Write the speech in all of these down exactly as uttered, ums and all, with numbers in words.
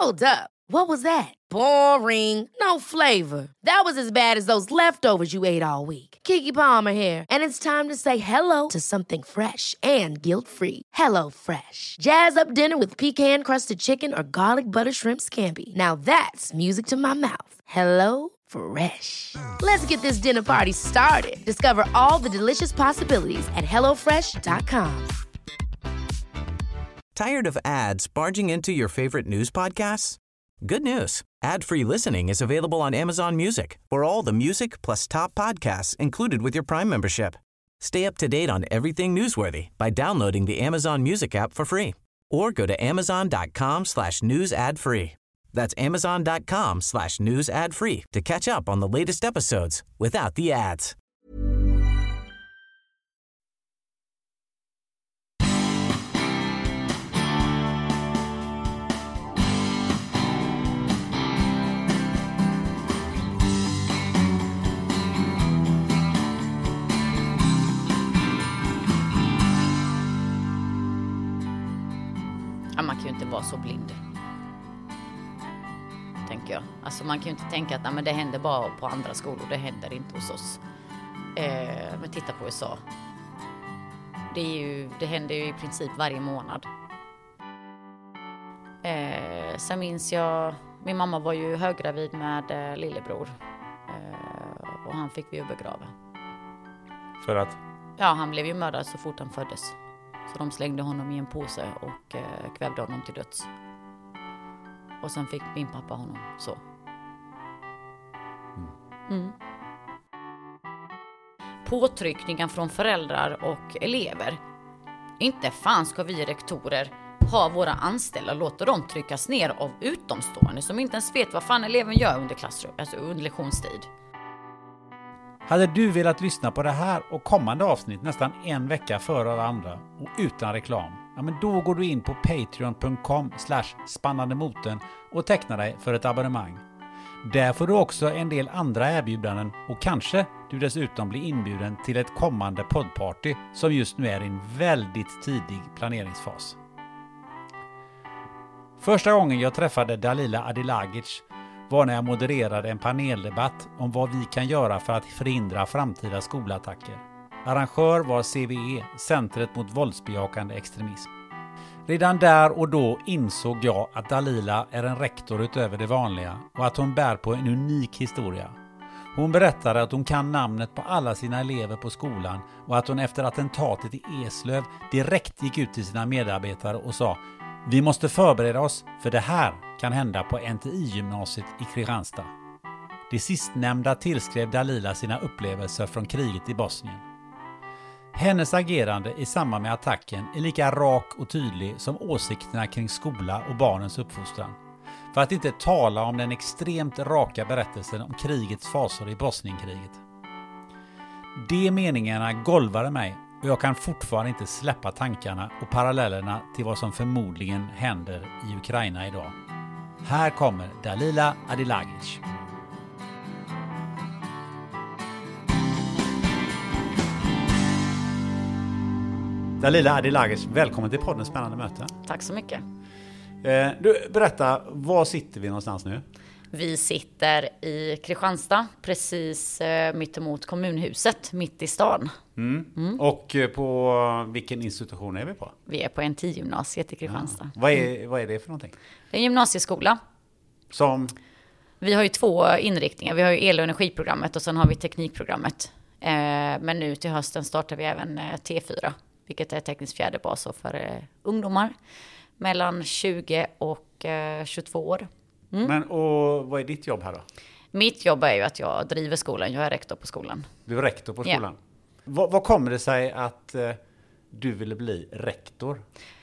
Hold up. What was that? Boring. No flavor. That was as bad as those leftovers you ate all week. Keke Palmer here, and it's time to say hello to something fresh and guilt-free. Hello Fresh. Jazz up dinner with pecan-crusted chicken or garlic butter shrimp scampi. Now that's music to my mouth. Hello Fresh. Let's get this dinner party started. Discover all the delicious possibilities at hello fresh dot com. Tired of ads barging into your favorite news podcasts? Good news. Ad-free listening is available on Amazon Music for all the music plus top podcasts included with your Prime membership. Stay up to date on everything newsworthy by downloading the Amazon Music app for free or go to amazon.com slash news ad free. That's amazon.com slash news ad free to catch up on the latest episodes without the ads. Man kan ju inte vara så blind, tänker jag. Alltså man kan ju inte tänka att nej, men det händer bara på andra skolor, det händer inte hos oss. Eh, men titta på U S A. Det, är ju, det händer ju i princip varje månad. Eh, sen minns jag, min mamma var ju höggravid med eh, lillebror. Eh, och han fick vi ju begrava. För att? Ja, han blev ju mördad så fort han föddes. Så de slängde honom i en påse och eh, kvävde honom till döds. Och sen fick min pappa honom så. Mm. Mm. Påtryckningar från föräldrar och elever. Inte fan ska vi rektorer ha våra anställda och låta dem tryckas ner av utomstående som inte ens vet vad fan eleven gör under klassrum, alltså under lektionstid. Hade du velat lyssna på det här och kommande avsnitt nästan en vecka före alla andra och utan reklam, ja men då går du in på patreon.com slash spannandemoten och tecknar dig för ett abonnemang. Där får du också en del andra erbjudanden och kanske du dessutom blir inbjuden till ett kommande poddparty som just nu är i en väldigt tidig planeringsfas. Första gången jag träffade Dalila Adilagic var när jag modererade en paneldebatt om vad vi kan göra för att förhindra framtida skolattacker. Arrangör var C V E, Centret mot våldsbejakande extremism. Redan där och då insåg jag att Dalila är en rektor utöver det vanliga och att hon bär på en unik historia. Hon berättade att hon kan namnet på alla sina elever på skolan och att hon efter attentatet i Eslöv direkt gick ut till sina medarbetare och sa: vi måste förbereda oss för det här kan hända på N T I-gymnasiet i Kristianstad. Det sistnämnda tillskrev Dalila sina upplevelser från kriget i Bosnien. Hennes agerande i samband med attacken är lika rak och tydlig som åsikterna kring skola och barnens uppfostran. För att inte tala om den extremt raka berättelsen om krigets fasor i Bosnienkriget. De meningarna golvade mig och jag kan fortfarande inte släppa tankarna och parallellerna till vad som förmodligen händer i Ukraina idag. Här kommer Dalila Adilagic. Dalila Adilagic, välkommen till podden Spännande möte. Tack så mycket. Eh, du, berätta, var sitter vi någonstans nu? Vi sitter i Kristianstad, precis eh, mitt emot kommunhuset, mitt i stan. Mm. Mm. Och på vilken institution är vi på? Vi är på N T I-gymnasiet i Kristianstad. Ja. Vad, är, vad är det för någonting? Det är en gymnasieskola. Som? Vi har ju två inriktningar. Vi har ju el- och energiprogrammet och sen har vi teknikprogrammet. Eh, men nu till hösten startar vi även eh, T fyra, vilket är teknisk fjärde bas för eh, ungdomar mellan tjugo och eh, tjugotvå år. Mm. Men och vad är ditt jobb här då? Mitt jobb är ju att jag driver skolan. Jag är rektor på skolan. Du är rektor på skolan? Ja. Vad, vad kommer det sig att eh, du ville bli rektor?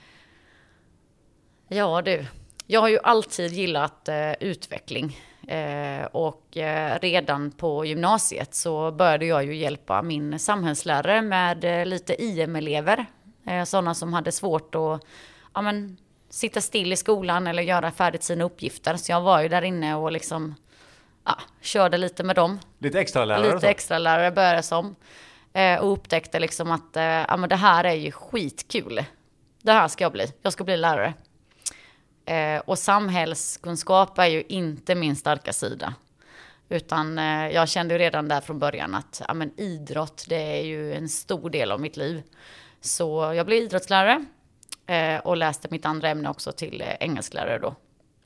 Ja du, jag har ju alltid gillat eh, utveckling. Eh, och eh, redan på gymnasiet så började jag ju hjälpa min samhällslärare med eh, lite I M-elever. Eh, sådana som hade svårt att ja, men, sitta still i skolan eller göra färdigt sina uppgifter. Så jag var ju där inne och liksom ja, körde lite med dem. Lite extra lärare? Lite extra lärare började som. Eh, och upptäckte liksom att eh, ja, men det här är ju skitkul. Det här ska jag bli. Jag ska bli lärare. Eh, och samhällskunskap är ju inte min starka sida. Utan eh, jag kände ju redan där från början att ja, men idrott, det är ju en stor del av mitt liv. Så jag blev idrottslärare eh, och läste mitt andra ämne också till eh, engelsklärare då.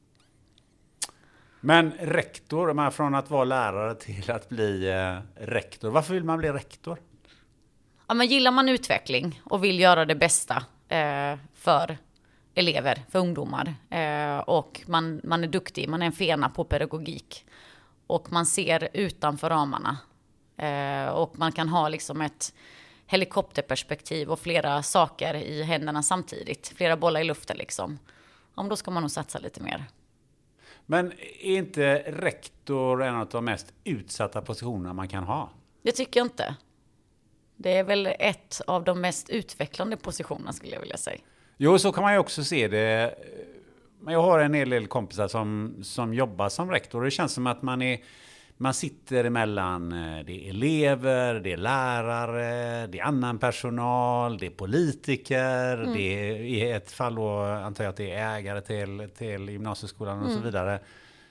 Men rektor, man från att vara lärare till att bli eh, rektor. Varför vill man bli rektor? Ja, men gillar man utveckling och vill göra det bästa eh, för elever, för ungdomar. Eh, och man, man är duktig, man är en fena på pedagogik. Och man ser utanför ramarna. Eh, och man kan ha liksom ett helikopterperspektiv och flera saker i händerna samtidigt. Flera bollar i luften liksom. Ja, då ska man nog satsa lite mer. Men är inte rektor en av de mest utsatta positionerna man kan ha? Det tycker jag inte. Det är väl ett av de mest utvecklande positionerna skulle jag vilja säga. Jo, så kan man ju också se det. Men jag har en hel del kompisar som, som jobbar som rektor. Det känns som att man, är, man sitter emellan, det är elever, det är lärare, det är annan personal, det är politiker. Mm. Det är, i ett fall då, antar jag att det är ägare till, till gymnasieskolan och mm. så vidare.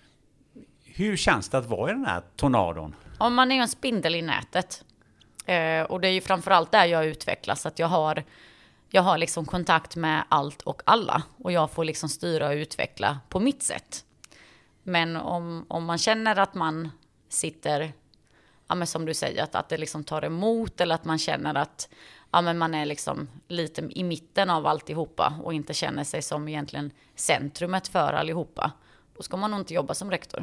Hur känns det att vara i den här tornadon? Ja, man är ju en spindel i nätet. Eh, och det är ju framförallt där jag utvecklas. Att jag har... Jag har liksom kontakt med allt och alla. Och jag får liksom styra och utveckla på mitt sätt. Men om, om man känner att man sitter, ja men som du säger, att, att det liksom tar emot. Eller att man känner att ja men man är liksom lite i mitten av alltihopa. Och inte känner sig som egentligen centrumet för allihopa. Då ska man nog inte jobba som rektor.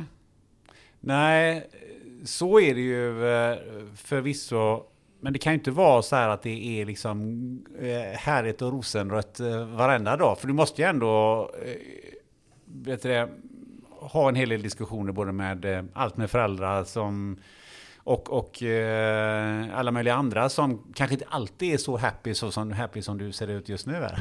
Nej, så är det ju förvisso. Men det kan ju inte vara så här att det är liksom härligt och rosenrött varenda dag. För du måste ju ändå vet du, ha en hel del diskussioner både med allt med föräldrar som, och, och alla möjliga andra som kanske inte alltid är så happy, så som, happy som du ser ut just nu här.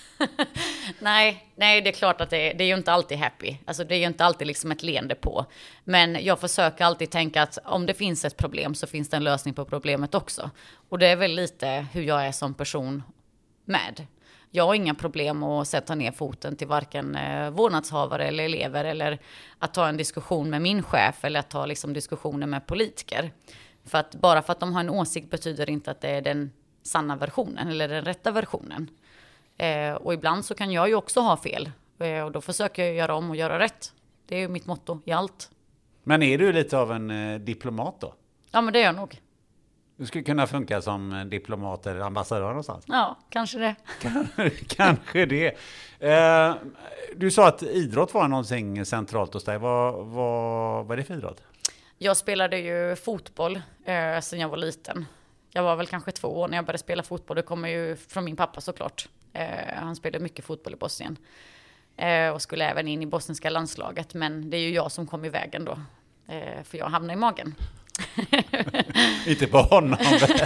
nej, nej, det är klart att det är, det är ju inte alltid happy. Alltså det är ju inte alltid liksom ett leende på. Men jag försöker alltid tänka att om det finns ett problem så finns det en lösning på problemet också. Och det är väl lite hur jag är som person med. Jag har inga problem att sätta ner foten till varken eh, vårdnadshavare eller elever. Eller att ta en diskussion med min chef eller att ta liksom, diskussioner med politiker. För att bara för att de har en åsikt betyder inte att det är den sanna versionen eller den rätta versionen. Eh, och ibland så kan jag ju också ha fel. Eh, och då försöker jag göra om och göra rätt. Det är ju mitt motto i allt. Men är du lite av en eh, diplomat då? Ja, men det är jag nog. Du skulle kunna funka som diplomat eller ambassadör någonstans? Ja, kanske det. kanske det. Eh, du sa att idrott var någonting centralt hos dig. Vad, vad, vad är det för idrott? Jag spelade ju fotboll eh, sedan jag var liten. Jag var väl kanske två år när jag började spela fotboll. Det kommer ju från min pappa såklart. Eh, han spelade mycket fotboll i Bosnien. Eh, och skulle även in i bosniska landslaget. Men det är ju jag som kom i vägen då. Eh, för jag hamnade i magen. Inte på honom.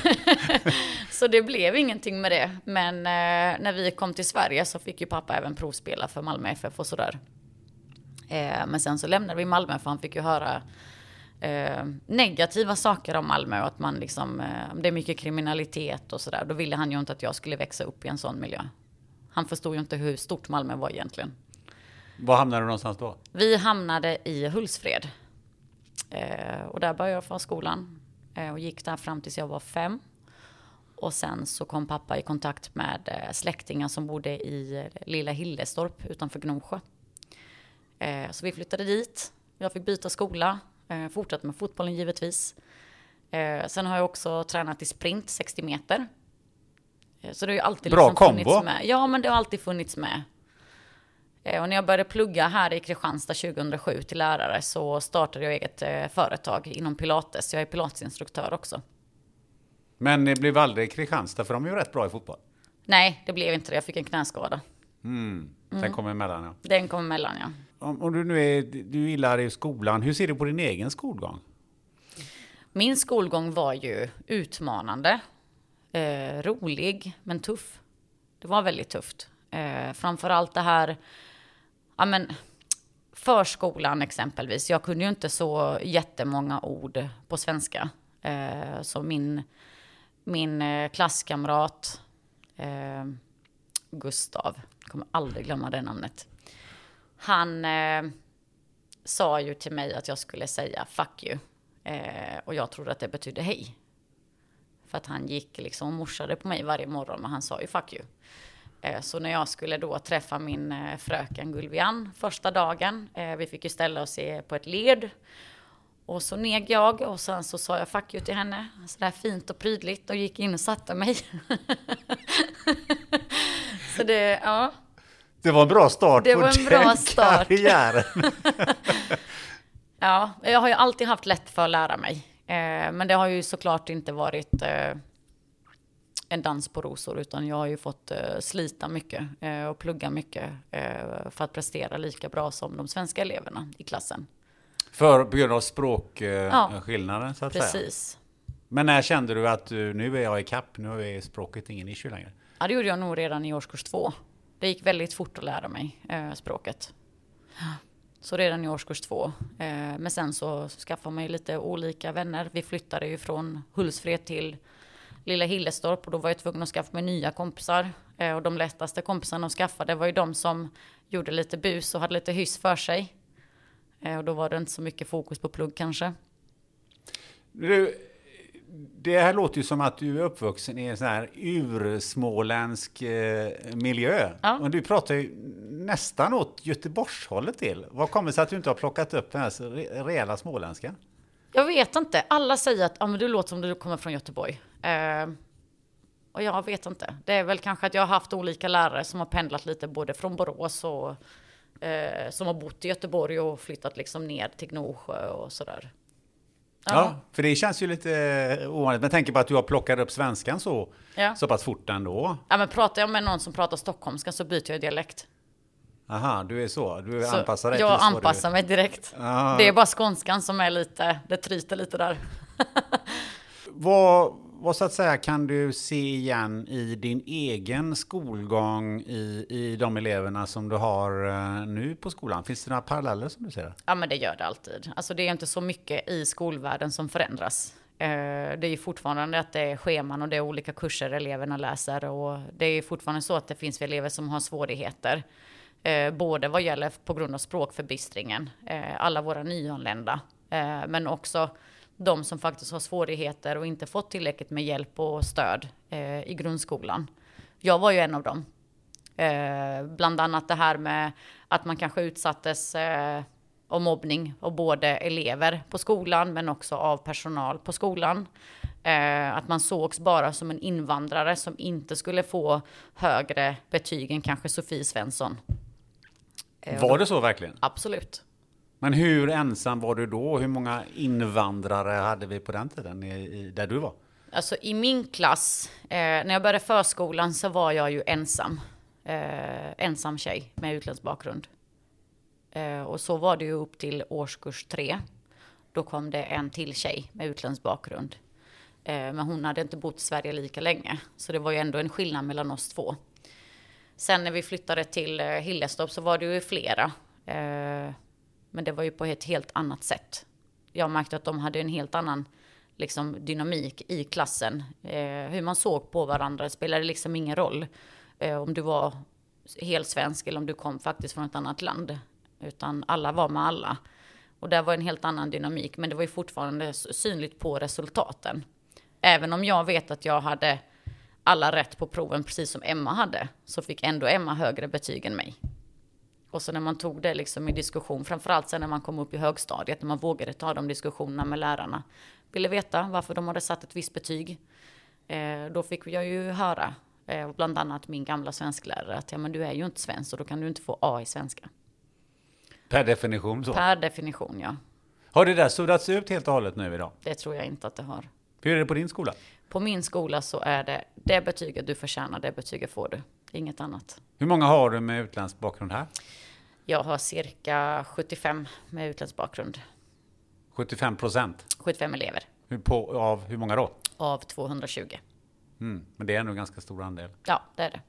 Så det blev ingenting med det. Men eh, när vi kom till Sverige så fick ju pappa även provspela för Malmö F F och sådär. Eh, men sen så lämnade vi Malmö för han fick ju höra eh, negativa saker om Malmö. Och att man liksom, eh, det är mycket kriminalitet och sådär. Då ville han ju inte att jag skulle växa upp i en sån miljö. Han förstod ju inte hur stort Malmö var egentligen. Var hamnade du någonstans då? Vi hamnade i Hultsfred. Eh, och där började jag från skolan. Eh, och gick där fram tills jag var fem. Och sen så kom pappa i kontakt med eh, släktingar som bodde i eh, lilla Hillestorp utanför Gnosjö. Eh, så vi flyttade dit. Jag fick byta skola. Eh, fortsatte med fotbollen givetvis. Eh, sen har jag också tränat i sprint sextio meter. Eh, så det har ju alltid Bra liksom kombo. funnits med. Ja, men det har alltid funnits med. Och när jag började plugga här i Kristianstad tjugohundrasju till lärare så startade jag eget eh, företag inom pilates. Jag är pilatesinstruktör också. Men det blev aldrig Kristianstad för de är ju rätt bra i fotboll. Nej, det blev inte det. Jag fick en knäskada. Mm. Den Mm. kom emellan, ja. Den kom emellan, ja. Om, om du nu är, du gillar i skolan, hur ser du på din egen skolgång? Min skolgång var ju utmanande. Eh, rolig, men tuff. Det var väldigt tufft. Eh, framförallt det här... Ja, men, förskolan exempelvis. Jag kunde ju inte så jättemånga ord på svenska. Eh, så min, min eh, klasskamrat eh, Gustav, jag kommer aldrig glömma det namnet. han eh, sa ju till mig att jag skulle säga fuck you. Eh, och jag trodde att det betydde hej. För att han gick liksom och morsade på mig varje morgon, men han sa ju fuck you. Eh, så när jag skulle då träffa min eh, fröken Gulvian första dagen, eh, vi fick ju ställa oss på ett led. Och så neg jag och sen så sa jag fuck you till henne. Så där fint och prydligt och gick in och satte mig. Så det, ja. Det var en bra start det på var en den bra start. karriären. Ja, jag har ju alltid haft lätt för att lära mig. Eh, men det har ju såklart inte varit eh, en dans på rosor, utan jag har ju fått eh, slita mycket eh, och plugga mycket eh, för att prestera lika bra som de svenska eleverna i klassen. För på grund av språkskillnaden, ja, så att precis. säga. Precis. Men när kände du att du, nu är jag i kapp, nu är språket ingen issue längre? Ja, det gjorde jag nog redan i årskurs två. Det gick väldigt fort att lära mig eh, språket. Så redan i årskurs två. Eh, men sen så skaffade man ju lite olika vänner. Vi flyttade ju från Hultsfred till Lilla Hillestorp. Och då var jag tvungen att skaffa mig nya kompisar. Eh, och de lättaste kompisarna att skaffa, det var ju de som gjorde lite bus och hade lite hyss för sig. Eh, och då var det inte så mycket fokus på plugg kanske. Du, det här låter ju som att du är uppvuxen i en sån här ursmåländsk eh, miljö. Ja. Och du pratar ju nästan åt Göteborgshållet till. Vad kommer det sig att du inte har plockat upp den här re- rejäla småländskan? Jag vet inte. Alla säger att ah, men du låter som du kommer från Göteborg. Eh, och jag vet inte. Det är väl kanske att jag har haft olika lärare som har pendlat lite både från Borås och eh, som har bott i Göteborg och flyttat liksom ner till Gnosjö och sådär. Ja. Ja, för det känns ju lite ovanligt. Men tänker på att du har plockat upp svenskan så, ja. så pass fort ändå. Ja, men pratar jag med någon som pratar stockholmska så byter jag dialekt. Aha, du är så. Du så anpassar dig. Jag anpassar du... mig direkt. Ah. Det är bara skånskan som är lite, det tryter lite där. vad, vad så att säga kan du se igen i din egen skolgång i, i de eleverna som du har uh, nu på skolan? Finns det några paralleller som du ser? Ja, men det gör det alltid. Alltså det är inte så mycket i skolvärlden som förändras. Uh, det är ju fortfarande att det är scheman och det är olika kurser eleverna läser. Och det är fortfarande så att det finns elever som har svårigheter. Uh, både vad gäller på grund av språkförbistringen. Uh, alla våra nyanlända. Uh, men också de som faktiskt har svårigheter och inte fått tillräckligt med hjälp och stöd eh, i grundskolan. Jag var ju en av dem. Eh, bland annat det här med att man kanske utsattes eh, av mobbning av både elever på skolan men också av personal på skolan. Eh, att man sågs bara som en invandrare som inte skulle få högre betyg än kanske Sofie Svensson. Eh, var det så verkligen? Absolut. Men hur ensam var du då? Hur många invandrare hade vi på den tiden i, i, där du var? Alltså i min klass, eh, när jag började förskolan så var jag ju ensam. Eh, ensam tjej med utländsk bakgrund. Eh, och så var det ju upp till årskurs tre. Då kom det en till tjej med utländsk bakgrund. Eh, men hon hade inte bott i Sverige lika länge. Så det var ju ändå en skillnad mellan oss två. Sen när vi flyttade till eh, Hillestorp så var det ju flera. Eh, Men det var ju på ett helt annat sätt. Jag märkte att de hade en helt annan liksom, dynamik i klassen. Eh, hur man såg på varandra spelade liksom ingen roll. Eh, om du var helt svensk eller om du kom faktiskt från ett annat land. Utan alla var med alla. Och där var en helt annan dynamik. Men det var ju fortfarande synligt på resultaten. Även om jag vet att jag hade alla rätt på proven precis som Emma hade. Så fick ändå Emma högre betyg än mig. Och så när man tog det liksom i diskussion, framförallt sen när man kom upp i högstadiet, när man vågade ta de diskussionerna med lärarna, ville veta varför de hade satt ett visst betyg. Eh, då fick jag ju höra, eh, bland annat min gamla svensklärare, att ja, men du är ju inte svensk och då kan du inte få A i svenska. Per definition så? Per definition, ja. Har det där suddats ut helt och hållet nu idag? Det tror jag inte att det har. Hur är det på din skola? På min skola så är det det betyget du förtjänar, det betyget får du. Inget annat. Hur många har du med utländsk bakgrund här? Jag har cirka sjuttiofem med utländsk bakgrund. sjuttiofem procent? sjuttiofem elever. Hur på, av hur många då? Av tvåhundratjugo. Mm, men det är ändå en ganska stor andel. Ja, det är det.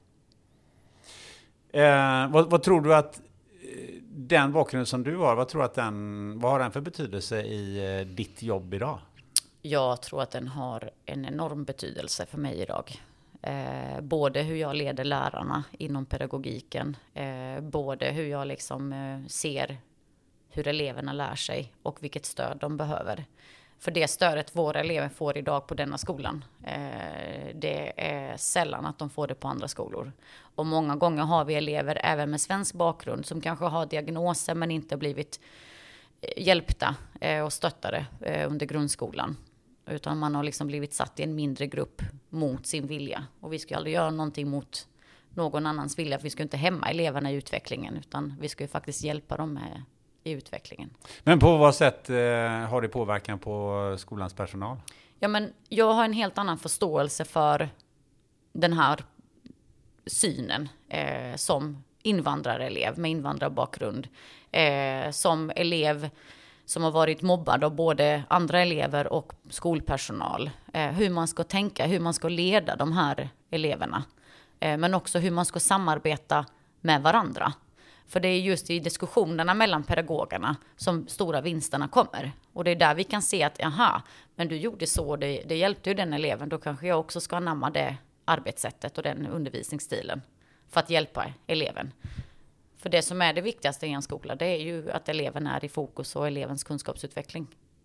Eh, vad, vad tror du att den bakgrunden som du har, vad tror du att den, vad har den för betydelse i eh, ditt jobb idag? Jag tror att den har en enorm betydelse för mig idag. Eh, både hur jag leder lärarna inom pedagogiken, eh, både hur jag liksom eh, ser hur eleverna lär sig och vilket stöd de behöver. För det stödet våra elever får idag på denna skolan, eh, det är sällan att de får det på andra skolor. Och många gånger har vi elever även med svensk bakgrund som kanske har diagnoser men inte blivit hjälpta eh, och stöttade eh, under grundskolan. Utan man har liksom blivit satt i en mindre grupp mot sin vilja. Och vi ska aldrig göra någonting mot någon annans vilja. För vi ska inte hämma eleverna i utvecklingen. Utan vi ska ju faktiskt hjälpa dem med, i utvecklingen. Men på vad sätt eh, har det påverkan på skolans personal? Ja, men jag har en helt annan förståelse för den här synen eh, som invandrarelev med invandrarbakgrund. Eh, som elev som har varit mobbad av både andra elever och skolpersonal. Eh, hur man ska tänka, hur man ska leda de här eleverna. Eh, men också hur man ska samarbeta med varandra. För det är just i diskussionerna mellan pedagogerna som stora vinsterna kommer. Och det är där vi kan se att, aha, men du gjorde så, det, det hjälpte ju den eleven. Då kanske jag också ska anamma det arbetssättet och den undervisningsstilen för att hjälpa eleven. För det som är det viktigaste i en skola, det är ju att eleven är i fokus och elevens kunskapsutveckling.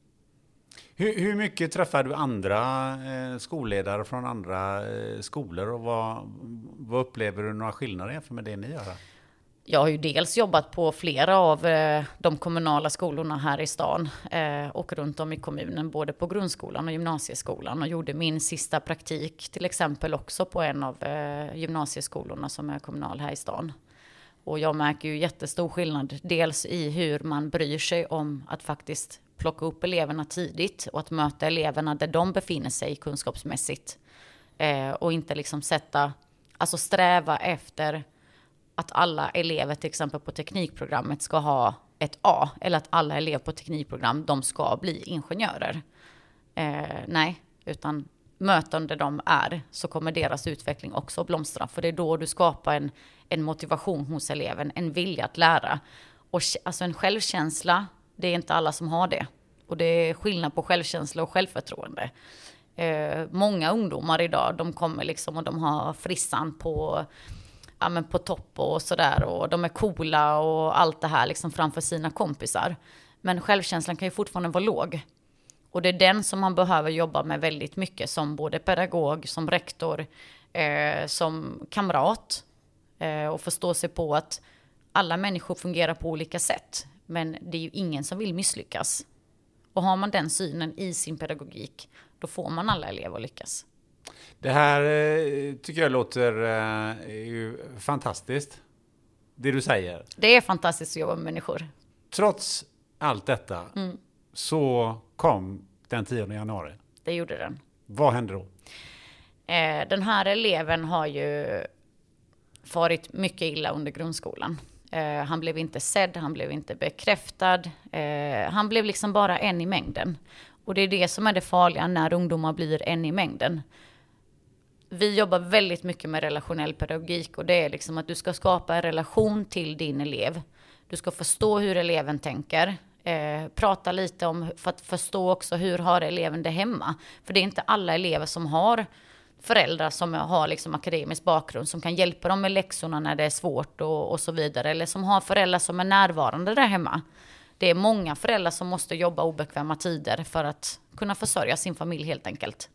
Hur, hur mycket träffar du andra eh, skolledare från andra eh, skolor och vad, vad upplever du några skillnader jämfört med det ni gör? Jag har ju dels jobbat på flera av eh, de kommunala skolorna här i stan eh, och runt om i kommunen, både på grundskolan och gymnasieskolan, och gjorde min sista praktik till exempel också på en av eh, gymnasieskolorna som är kommunal här i stan. Och jag märker ju jättestor skillnad, dels i hur man bryr sig om att faktiskt plocka upp eleverna tidigt och att möta eleverna där de befinner sig kunskapsmässigt. Eh, och inte liksom sätta, alltså sträva efter att alla elever till exempel på teknikprogrammet ska ha ett A, eller att alla elever på teknikprogram, de ska bli ingenjörer. Eh, nej, utan möten där de är, så kommer deras utveckling också blomstra. För det är då du skapar en, en motivation hos eleven, en vilja att lära. Och alltså en självkänsla, det är inte alla som har det. Och det är skillnad på självkänsla och självförtroende. Eh, många ungdomar idag, de kommer liksom och de har frissan på, ja, men på topp och sådär. Och de är coola och allt det här liksom framför sina kompisar. Men självkänslan kan ju fortfarande vara låg. Och det är den som man behöver jobba med väldigt mycket som både pedagog, som rektor, eh, som kamrat. Eh, och förstå sig på att alla människor fungerar på olika sätt. Men det är ju ingen som vill misslyckas. Och har man den synen i sin pedagogik, då får man alla elever att lyckas. Det här eh, tycker jag låter eh, ju fantastiskt, det du säger. Det är fantastiskt att jobba med människor. Trots allt detta mm. så kom den tionde januari. Det gjorde den. Vad hände då? Eh, den här eleven har ju farit mycket illa under grundskolan. Eh, han blev inte sedd, han blev inte bekräftad. Eh, han blev liksom bara en i mängden. Och det är det som är det farliga när ungdomar blir en i mängden. Vi jobbar väldigt mycket med relationell pedagogik, och det är liksom att du ska skapa en relation till din elev. Du ska förstå hur eleven tänker. Eh, prata lite om, för att förstå också hur har eleven det hemma. För det är inte alla elever som har föräldrar som har liksom akademisk bakgrund som kan hjälpa dem med läxorna när det är svårt och, och så vidare. Eller som har föräldrar som är närvarande där hemma. Det är många föräldrar som måste jobba obekväma tider för att kunna försörja sin familj helt enkelt.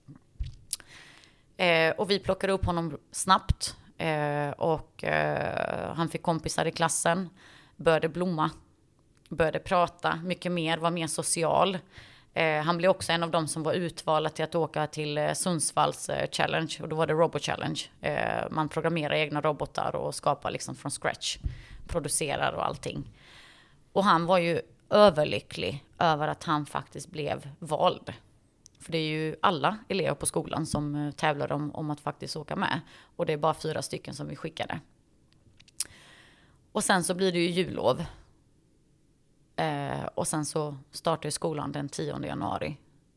Eh, och vi plockade upp honom snabbt. Eh, och eh, han fick kompisar i klassen. Började blomma. Började prata mycket mer, var mer social. Eh, han blev också en av dem som var utvalda till att åka till eh, Sundsvalls eh, challenge. Och då var det Robot Challenge. Eh, man programmerar egna robotar och skapar liksom från scratch. Producerar och allting. Och han var ju överlycklig över att han faktiskt blev vald. För det är ju alla elever på skolan som eh, tävlar om, om att faktiskt åka med. Och det är bara fyra stycken som vi skickade. Och sen så blir det ju jullov. Eh, och sen så startar skolan den tionde januari.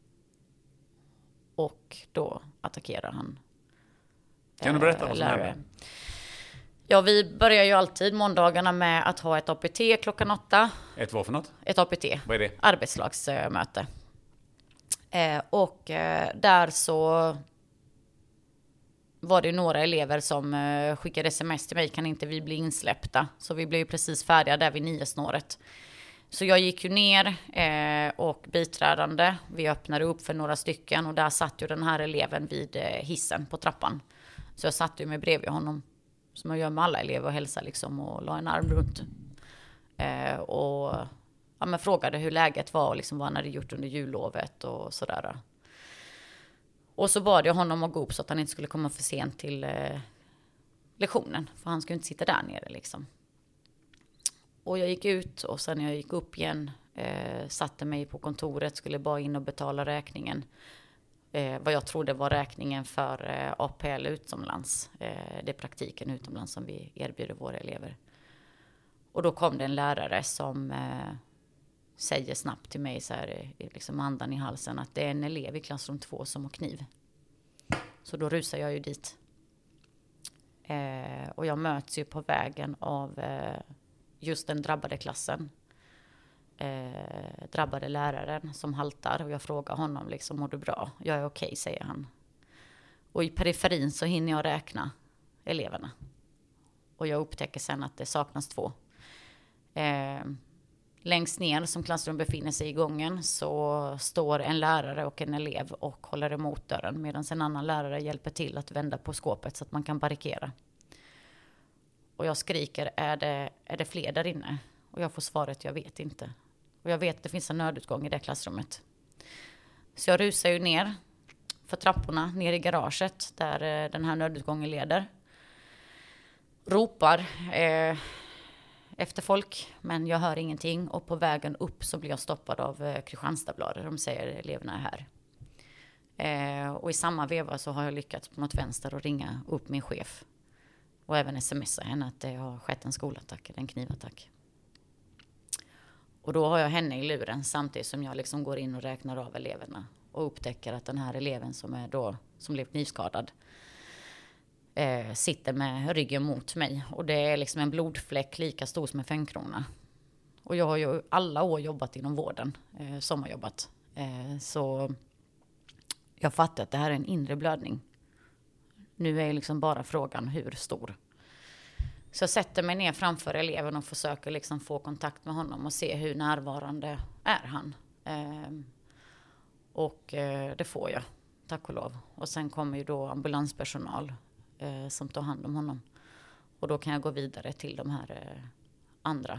Och då attackerar han. Eh, kan du berätta vad som händer? Ja, vi börjar ju alltid måndagarna med att ha ett A P T klockan åtta. Ett vad för något? Ett A P T. Vad är det? Arbetslagsmöte. Eh, och eh, där så var det några elever som eh, skickade sms till mig, kan inte vi bli insläppta? Så vi blev ju precis färdiga där vid niosnåret. Så jag gick ju ner eh, och biträdande, vi öppnade upp för några stycken och där satt ju den här eleven vid eh, hissen på trappan. Så jag satt ju med bredvid honom, som jag gör med alla elever, och hälsade liksom och la en arm runt. Eh, och ja, men frågade hur läget var och liksom vad han hade gjort under jullovet och sådär. Och så bad jag honom att gå upp så att han inte skulle komma för sent till eh, lektionen. För han skulle inte sitta där nere liksom. Och jag gick ut och sen när jag gick upp igen eh, satte mig på kontoret, skulle bara in och betala räkningen. Eh, vad jag trodde var räkningen för eh, A P L utomlands. Eh, det är praktiken utomlands som vi erbjuder våra elever. Och då kom det en lärare som eh, säger snabbt till mig så här, liksom andan i halsen, att det är en elev i klassrum två som har kniv. Så då rusar jag ju dit. Eh, och jag möts ju på vägen av eh, just den drabbade klassen. Eh, drabbade läraren som haltar. Och jag frågar honom liksom, mår du bra? Jag är okej, säger han. Och i periferin så hinner jag räkna eleverna. Och jag upptäcker sen att det saknas två. Eh, längst ner som klassrum befinner sig i gången så står en lärare och en elev och håller emot dörren. Medan en annan lärare hjälper till att vända på skåpet så att man kan barrikera. Och jag skriker, är det, är det fler där inne? Och jag får svaret, jag vet inte. Och jag vet att det finns en nödutgång i det klassrummet. Så jag rusar ju ner för trapporna, ner i garaget där den här nödutgången leder. Ropar eh, efter folk, men jag hör ingenting. Och på vägen upp så blir jag stoppad av eh, Kristianstadsbladet. De säger, eleverna är här. Eh, och i samma veva så har jag lyckats på något vänster att ringa upp min chef. Och även smsa henne att det har skett en skolattack, en knivattack. Och då har jag henne i luren samtidigt som jag liksom går in och räknar av eleverna. Och upptäcker att den här eleven som är då, som blev knivskadad, eh, sitter med ryggen mot mig. Och det är liksom en blodfläck lika stor som en femkrona. Och jag har ju alla år jobbat inom vården, eh, sommarjobbat. Eh, så jag fattar att det här är en inre blödning. Nu är liksom bara frågan hur stor. Så jag sätter mig ner framför eleven och försöker liksom få kontakt med honom och se hur närvarande är han. Eh, och eh, det får jag, tack och lov. Och sen kommer ju då ambulanspersonal eh, som tar hand om honom. Och då kan jag gå vidare till de här eh, andra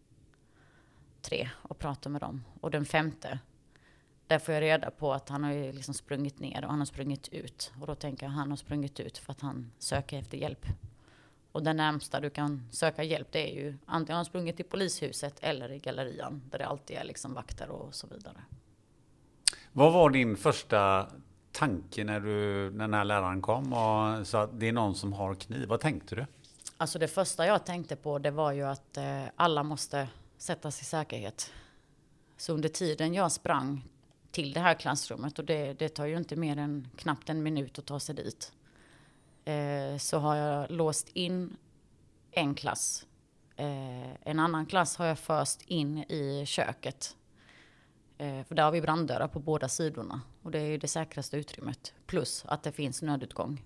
tre och prata med dem. Och den femte, där får jag reda på att han har ju liksom sprungit ner och han har sprungit ut. Och då tänker jag att han har sprungit ut för att han söker efter hjälp. Och den närmsta du kan söka hjälp, det är ju antingen han har sprungit i polishuset eller i gallerian. Där det alltid är liksom vakter och så vidare. Vad var din första tanke när, du, när den här läraren kom och sa att det är någon som har kniv? Vad tänkte du? Alltså det första jag tänkte på, det var ju att eh, alla måste sättas i säkerhet. Så under tiden jag sprang till det här klassrummet, och det, det tar ju inte mer än knappt en minut att ta sig dit, eh, så har jag låst in en klass. Eh, en annan klass har jag först in i köket. Eh, för där har vi branddörrar på båda sidorna. Och det är ju det säkraste utrymmet. Plus att det finns nödutgång.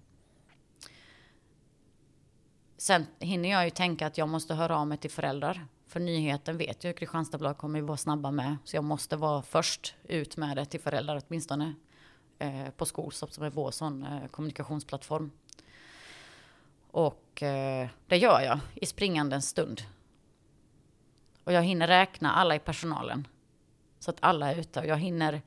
Sen hinner jag ju tänka att jag måste höra av mig till föräldrar. För nyheten vet jag att Kristianstadsbladet kommer ju vara snabba med. Så jag måste vara först ut med det till föräldrar åtminstone. Eh, på Skolsopp som är vår sån eh, kommunikationsplattform. Och eh, det gör jag i springandens stund. Och jag hinner räkna alla i personalen. Så att alla är ute. Och jag hinner,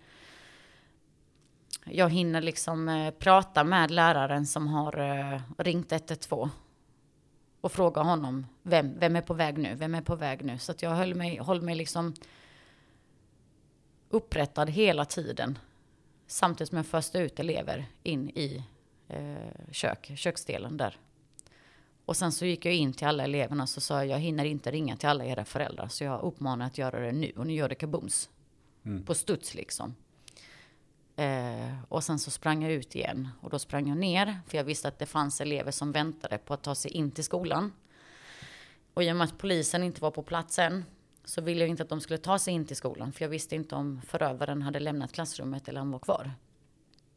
jag hinner liksom eh, prata med läraren som har eh, ringt ett ett två. Och fråga honom, vem, vem är på väg nu? Vem är på väg nu? Så att jag höll mig, höll mig liksom upprättad hela tiden. Samtidigt som jag förste ut elever in i eh, kök, köksdelen där. Och sen så gick jag in till alla eleverna och så sa jag, jag hinner inte ringa till alla era föräldrar. Så jag uppmanar att göra det nu. Och nu gör det kabums. Mm. På studs liksom. Eh, och sen så sprang jag ut igen. Och då sprang jag ner. För jag visste att det fanns elever som väntade på att ta sig in till skolan. Och i och med att polisen inte var på platsen, så ville jag inte att de skulle ta sig in till skolan. För jag visste inte om förövaren hade lämnat klassrummet eller han var kvar.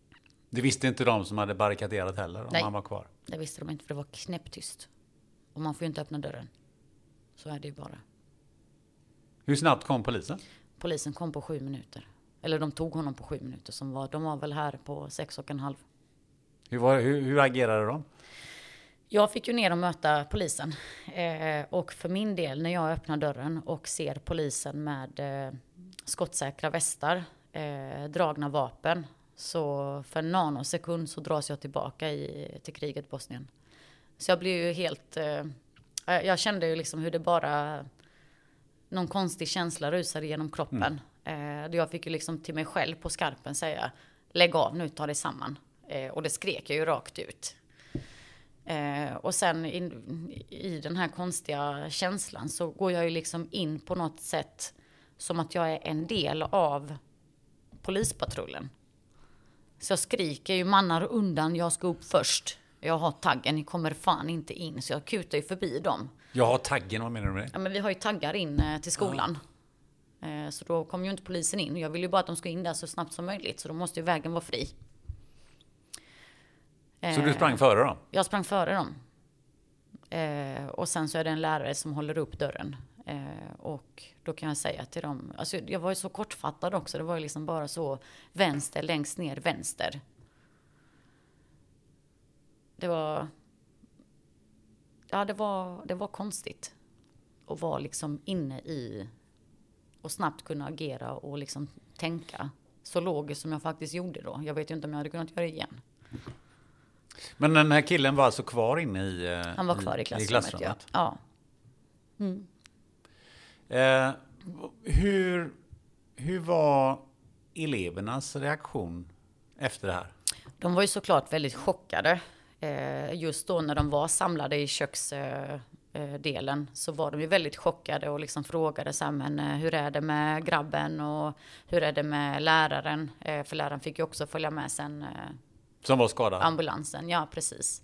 Det visste inte de som hade barrikaderat heller om Nej. han var kvar? Det visste de inte, för det var knäpptyst. Och man får ju inte öppna dörren. Så är det ju bara. Hur snabbt kom polisen? Polisen kom på sju minuter. Eller de tog honom på sju minuter. Som var, de var väl här på sex och en halv. Hur, var, hur, hur agerade de? Jag fick ju ner och möta polisen. Eh, och för min del, när jag öppnar dörren och ser polisen med eh, skottsäkra västar, eh, dragna vapen. Så för en nanosekund så dras jag tillbaka i, till kriget Bosnien. Så jag blev ju helt... Eh, jag kände ju liksom hur det bara... Någon konstig känsla rusade genom kroppen. Mm. Eh, jag fick ju liksom till mig själv på skarpen säga, lägg av nu, ta det samman. Eh, och det skrek jag ju rakt ut. Eh, och sen in, i den här konstiga känslan så går jag ju liksom in på något sätt som att jag är en del av polispatrullen. Så jag skriker ju, mannar undan, jag ska upp först. Jag har taggen, ni kommer fan inte in. Så jag kutar ju förbi dem. Jag har taggen, vad menar du med det? Ja, men vi har ju taggar in eh, till skolan. Ja. Eh, så då kommer ju inte polisen in. Jag vill ju bara att de ska in där så snabbt som möjligt. Så då måste ju vägen vara fri. Eh, så du sprang före dem? Jag sprang före dem. Eh, och sen så är det en lärare som håller upp dörren. Eh, och då kan jag säga till dem. Alltså jag var ju så kortfattad också. Det var ju liksom bara så vänster, längst ner, vänster. Det var... Ja, det var, det var konstigt. Att vara liksom inne i... Och snabbt kunna agera och liksom tänka. Så logiskt som jag faktiskt gjorde då. Jag vet ju inte om jag hade kunnat göra det igen. Men den här killen var alltså kvar inne i... Han var kvar i, i klassrummet, i klassrummet. Ja. ja. Mm. Eh, hur, hur var elevernas reaktion efter det här? De var ju såklart väldigt chockade. Eh, just då när de var samlade i köksdelen eh, så var de ju väldigt chockade och liksom frågade så här, men eh, hur är det med grabben och hur är det med läraren? Eh, för läraren fick ju också följa med sen. Eh, Som var skadad? Ambulansen, ja precis.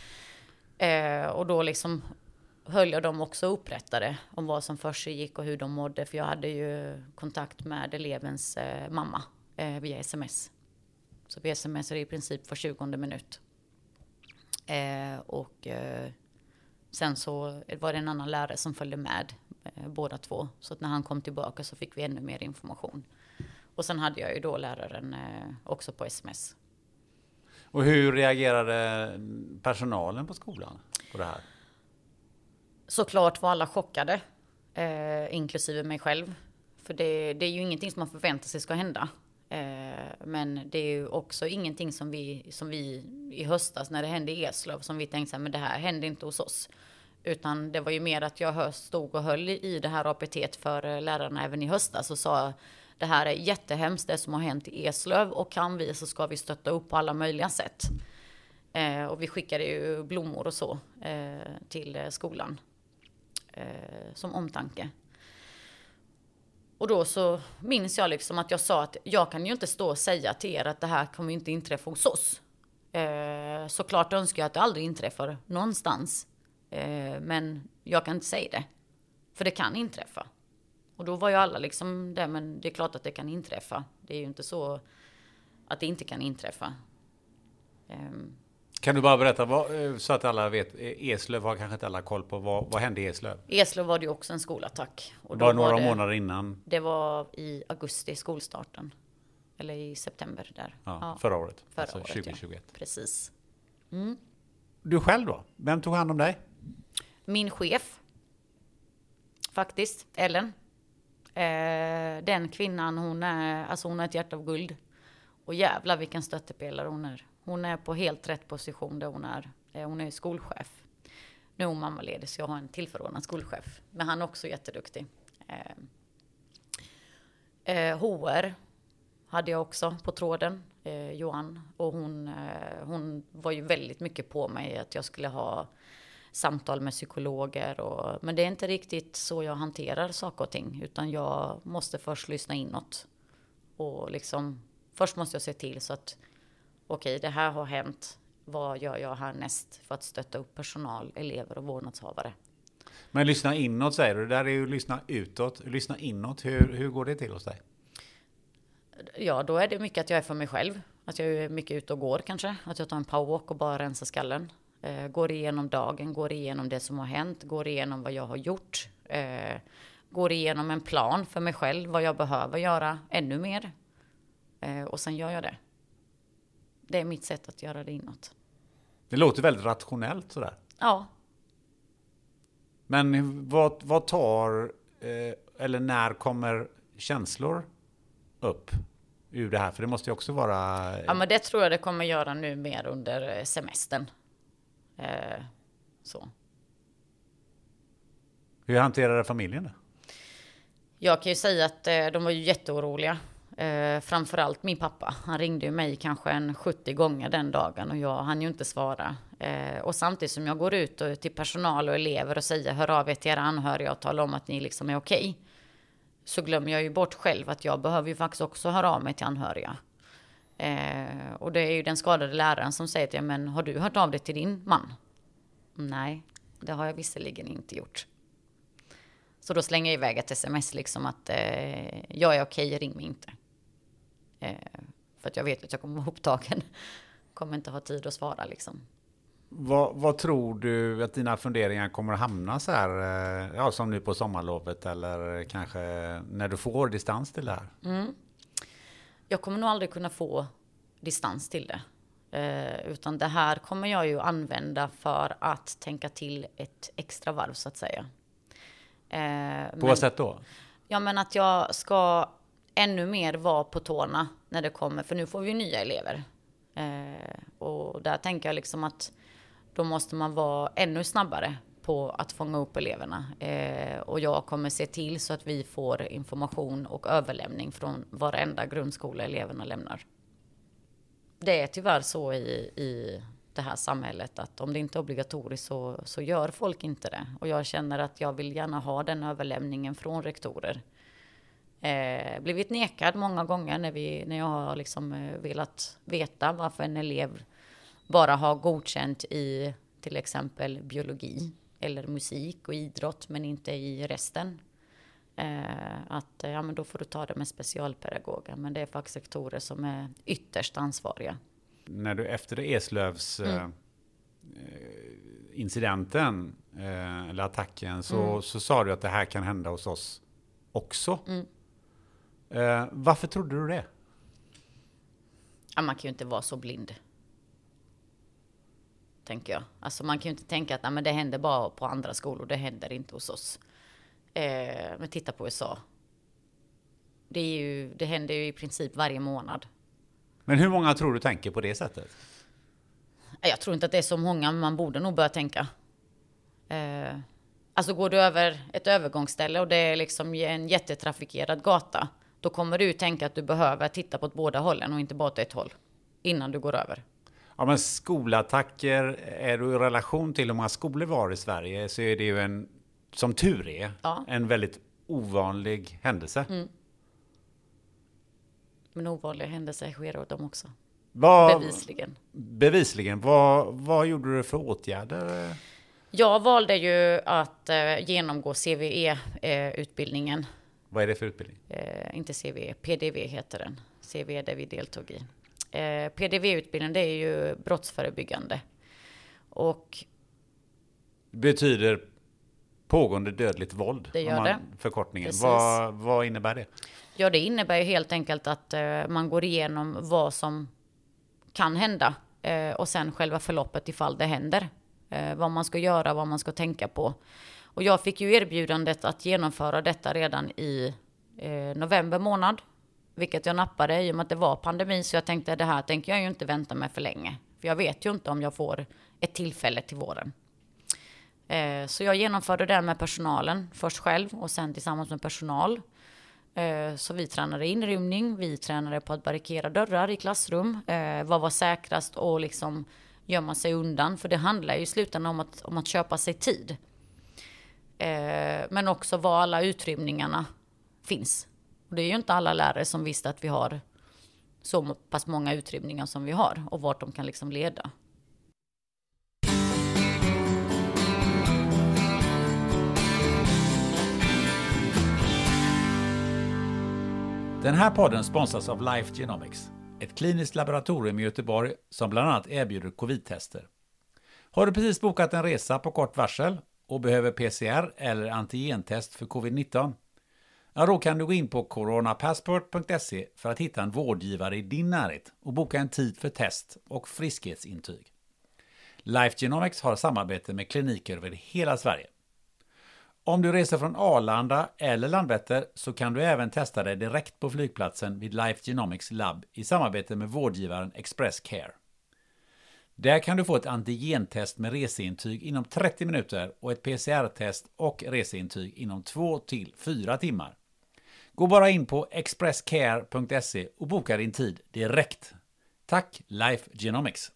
Eh, och då liksom höll jag dem också upprättade om vad som för sig gick och hur de mådde. För jag hade ju kontakt med elevens eh, mamma eh, via sms. Så via sms är det i princip för tjugonde minut. Eh, och eh, sen så var det en annan lärare som följde med eh, båda två. Så att när han kom tillbaka så fick vi ännu mer information. Och sen hade jag ju då läraren eh, också på sms. Och hur reagerade personalen på skolan på det här? Såklart var alla chockade, eh, inklusive mig själv. För det, det är ju ingenting som man förväntar sig ska hända. Eh, men det är ju också ingenting som vi, som vi i höstas när det hände i Eslöv som vi tänkte att det här hände inte hos oss. Utan det var ju mer att jag stod och höll i det här A P T för lärarna även i höstas och sa det här är jättehemskt det som har hänt i Eslöv och kan vi så ska vi stötta upp på alla möjliga sätt. Eh, och vi skickade ju blommor och så eh, till skolan eh, som omtanke. Och då så minns jag liksom att jag sa att jag kan ju inte stå och säga till er att det här kommer inte inträffa hos oss. Eh, såklart önskar jag att det aldrig inträffar någonstans. Eh, men jag kan inte säga det. För det kan inträffa. Och då var ju alla liksom där, men det är klart att det kan inträffa. Det är ju inte så att det inte kan inträffa. Eh, Kan du bara berätta, vad, så att alla vet, Eslöv har kanske inte alla koll på, vad, vad hände i Eslöv? Eslöv var det ju också en skolattack. Och då var några var det, månader innan? Det var i augusti, skolstarten. Eller i september där. Ja, ja. Förra året, Förra alltså året, tjugohundratjugoett. Ja. Precis. Mm. Du själv då? Vem tog hand om dig? Min chef. Faktiskt, Ellen. Eh, den kvinnan, hon är, alltså hon är ett hjärta av guld. Och jävlar vilken stöttepelare hon är. Hon är på helt rätt position där hon är. Eh, hon är skolchef. Nu är hon mammaledig så jag har en tillförordnad skolchef. Men han är också jätteduktig. Eh, eh, H R hade jag också på tråden. Eh, Johan. Och hon, eh, hon var ju väldigt mycket på mig att jag skulle ha samtal med psykologer. Och, men det är inte riktigt så jag hanterar saker och ting. Utan jag måste först lyssna inåt. Och liksom, först måste jag se till så att okej, det här har hänt. Vad gör jag härnäst för att stötta upp personal, elever och vårdnadshavare? Men lyssna inåt säger du. Det där är ju lyssna utåt. Lyssna inåt. Hur, hur går det till hos dig? Ja, då är det mycket att jag är för mig själv. Att jag är mycket ute och går kanske. Att jag tar en powerwalk och bara rensar skallen. Eh, går igenom dagen, går igenom det som har hänt, går igenom vad jag har gjort. Eh, går igenom en plan för mig själv, vad jag behöver göra ännu mer. Eh, och sen gör jag det. Det är mitt sätt att göra det inåt. Det låter väldigt rationellt sådär. Ja. Men vad, vad tar, eh, eller när kommer känslor upp ur det här? För det måste ju också vara... Ja, men det tror jag det kommer göra nu mer under semestern. Eh, så. Hur hanterar familjen det? Jag kan ju säga att eh, de var ju jätteoroliga. Eh, framförallt min pappa. Han ringde ju mig kanske en sjuttio gånger den dagen och jag hann ju inte svara. Eh, och samtidigt som jag går ut och, till personal och elever och säger hör av er till era anhöriga och tala om att ni liksom är okej. Så glömmer jag ju bort själv att jag behöver ju faktiskt också höra av mig till anhöriga. Eh, och det är ju den skadade läraren som säger till mig, men har du hört av dig till din man? Nej, det har jag visserligen inte gjort. Så då slänger jag iväg ett sms liksom att eh, jag är okej, ring mig inte. Eh, för att jag vet att jag kommer vara upptagen. Kommer inte ha tid att svara liksom. Vad, vad tror du att dina funderingar kommer att hamna så här, eh, ja, som nu på sommarlovet eller kanske när du får distans till det här? Mm. Jag kommer nog aldrig kunna få distans till det. Eh, utan det här kommer jag ju använda för att tänka till ett extra varv så att säga. Eh, på vad sätt då? Ja, men att jag ska ännu mer vara på tårna när det kommer. För nu får vi nya elever. Eh, och där tänker jag liksom att då måste man vara ännu snabbare på att fånga upp eleverna. Eh, och jag kommer se till så att vi får information och överlämning från varenda grundskola eleverna lämnar. Det är tyvärr så i, i det här samhället att om det inte är obligatoriskt så, så gör folk inte det. Och jag känner att jag vill gärna ha den överlämningen från rektorer. Eh, blivit nekad många gånger när, vi, när jag har liksom, eh, velat veta varför en elev bara har godkänt i till exempel biologi eller musik och idrott men inte i resten. Eh, att ja, men då får du ta det med specialpedagoger, men det är faktiskt rektorer som är ytterst ansvariga. När du efter Eslövs mm. eh, incidenten eh, eller attacken så, mm. så sa du att det här kan hända hos oss också. Mm. Eh, varför trodde du det? Ja, man kan ju inte vara så blind. Tänker jag. Alltså man kan ju inte tänka att nej, men det händer bara på andra skolor, det händer inte hos oss. Eh, men titta på U S A. Det, är ju, det händer ju i princip varje månad. Men hur många tror du tänker på det sättet? Jag tror inte att det är så många, men man borde nog börja tänka. Eh, alltså går du över ett övergångsställe och det är liksom en jättetrafikerad gata, då kommer du tänka att du behöver titta på båda hållen och inte bara åt ett håll innan du går över. Ja, men skolattacker, är du i relation till hur många skolor var i Sverige så är det ju en, som tur är, ja. en väldigt ovanlig händelse. Mm. Men ovanliga händelser sker åt dem också. Vad, bevisligen. Bevisligen. Vad, vad gjorde du för åtgärder? Jag valde ju att eh, genomgå C V E-utbildningen. Eh, vad är det för utbildning? Eh, inte C V E, P D V heter den. C V E där vi deltog i. Eh, P D V-utbildningen, det är ju brottsförebyggande. Och betyder pågående dödligt våld. Det gör man, det. Förkortningen. Vad, vad innebär det? Ja, det innebär ju helt enkelt att eh, man går igenom vad som kan hända. Eh, och sen själva förloppet ifall det händer. Eh, vad man ska göra, vad man ska tänka på. Och jag fick ju erbjudandet att genomföra detta redan i eh, november månad. Vilket jag nappade i och med att det var pandemi. Så jag tänkte, det här tänker jag ju inte vänta med för länge. För jag vet ju inte om jag får ett tillfälle till våren. Eh, så jag genomförde det med personalen. Först själv och sen tillsammans med personal. Eh, så vi tränade inrymning. Vi tränade på att barrikera dörrar i klassrum. Eh, vad var säkrast och liksom gömma sig undan. För det handlar ju i slutändan om att, om att köpa sig tid. Eh, men också var alla utrymningarna finns. Och det är ju inte alla lärare som visste att vi har så pass många utrymningar som vi har. Och vart de kan liksom leda. Den här podden sponsras av Life Genomics. ett kliniskt laboratorium i Göteborg som bland annat erbjuder covid-tester. Har du precis bokat en resa på kort varsel och behöver P C R eller antigentest för covid nitton? Ja, då kan du gå in på coronapassport punkt se för att hitta en vårdgivare i din närhet och boka en tid för test och friskhetsintyg. Life Genomics har samarbete med kliniker över hela Sverige. Om du reser från Arlanda eller Landvetter så kan du även testa dig direkt på flygplatsen vid Life Genomics labb i samarbete med vårdgivaren Express Care. Där kan du få ett antigentest med reseintyg inom trettio minuter och ett P C R-test och reseintyg inom två till fyra timmar. Gå bara in på expresscare punkt se och boka din tid direkt. Tack Life Genomics!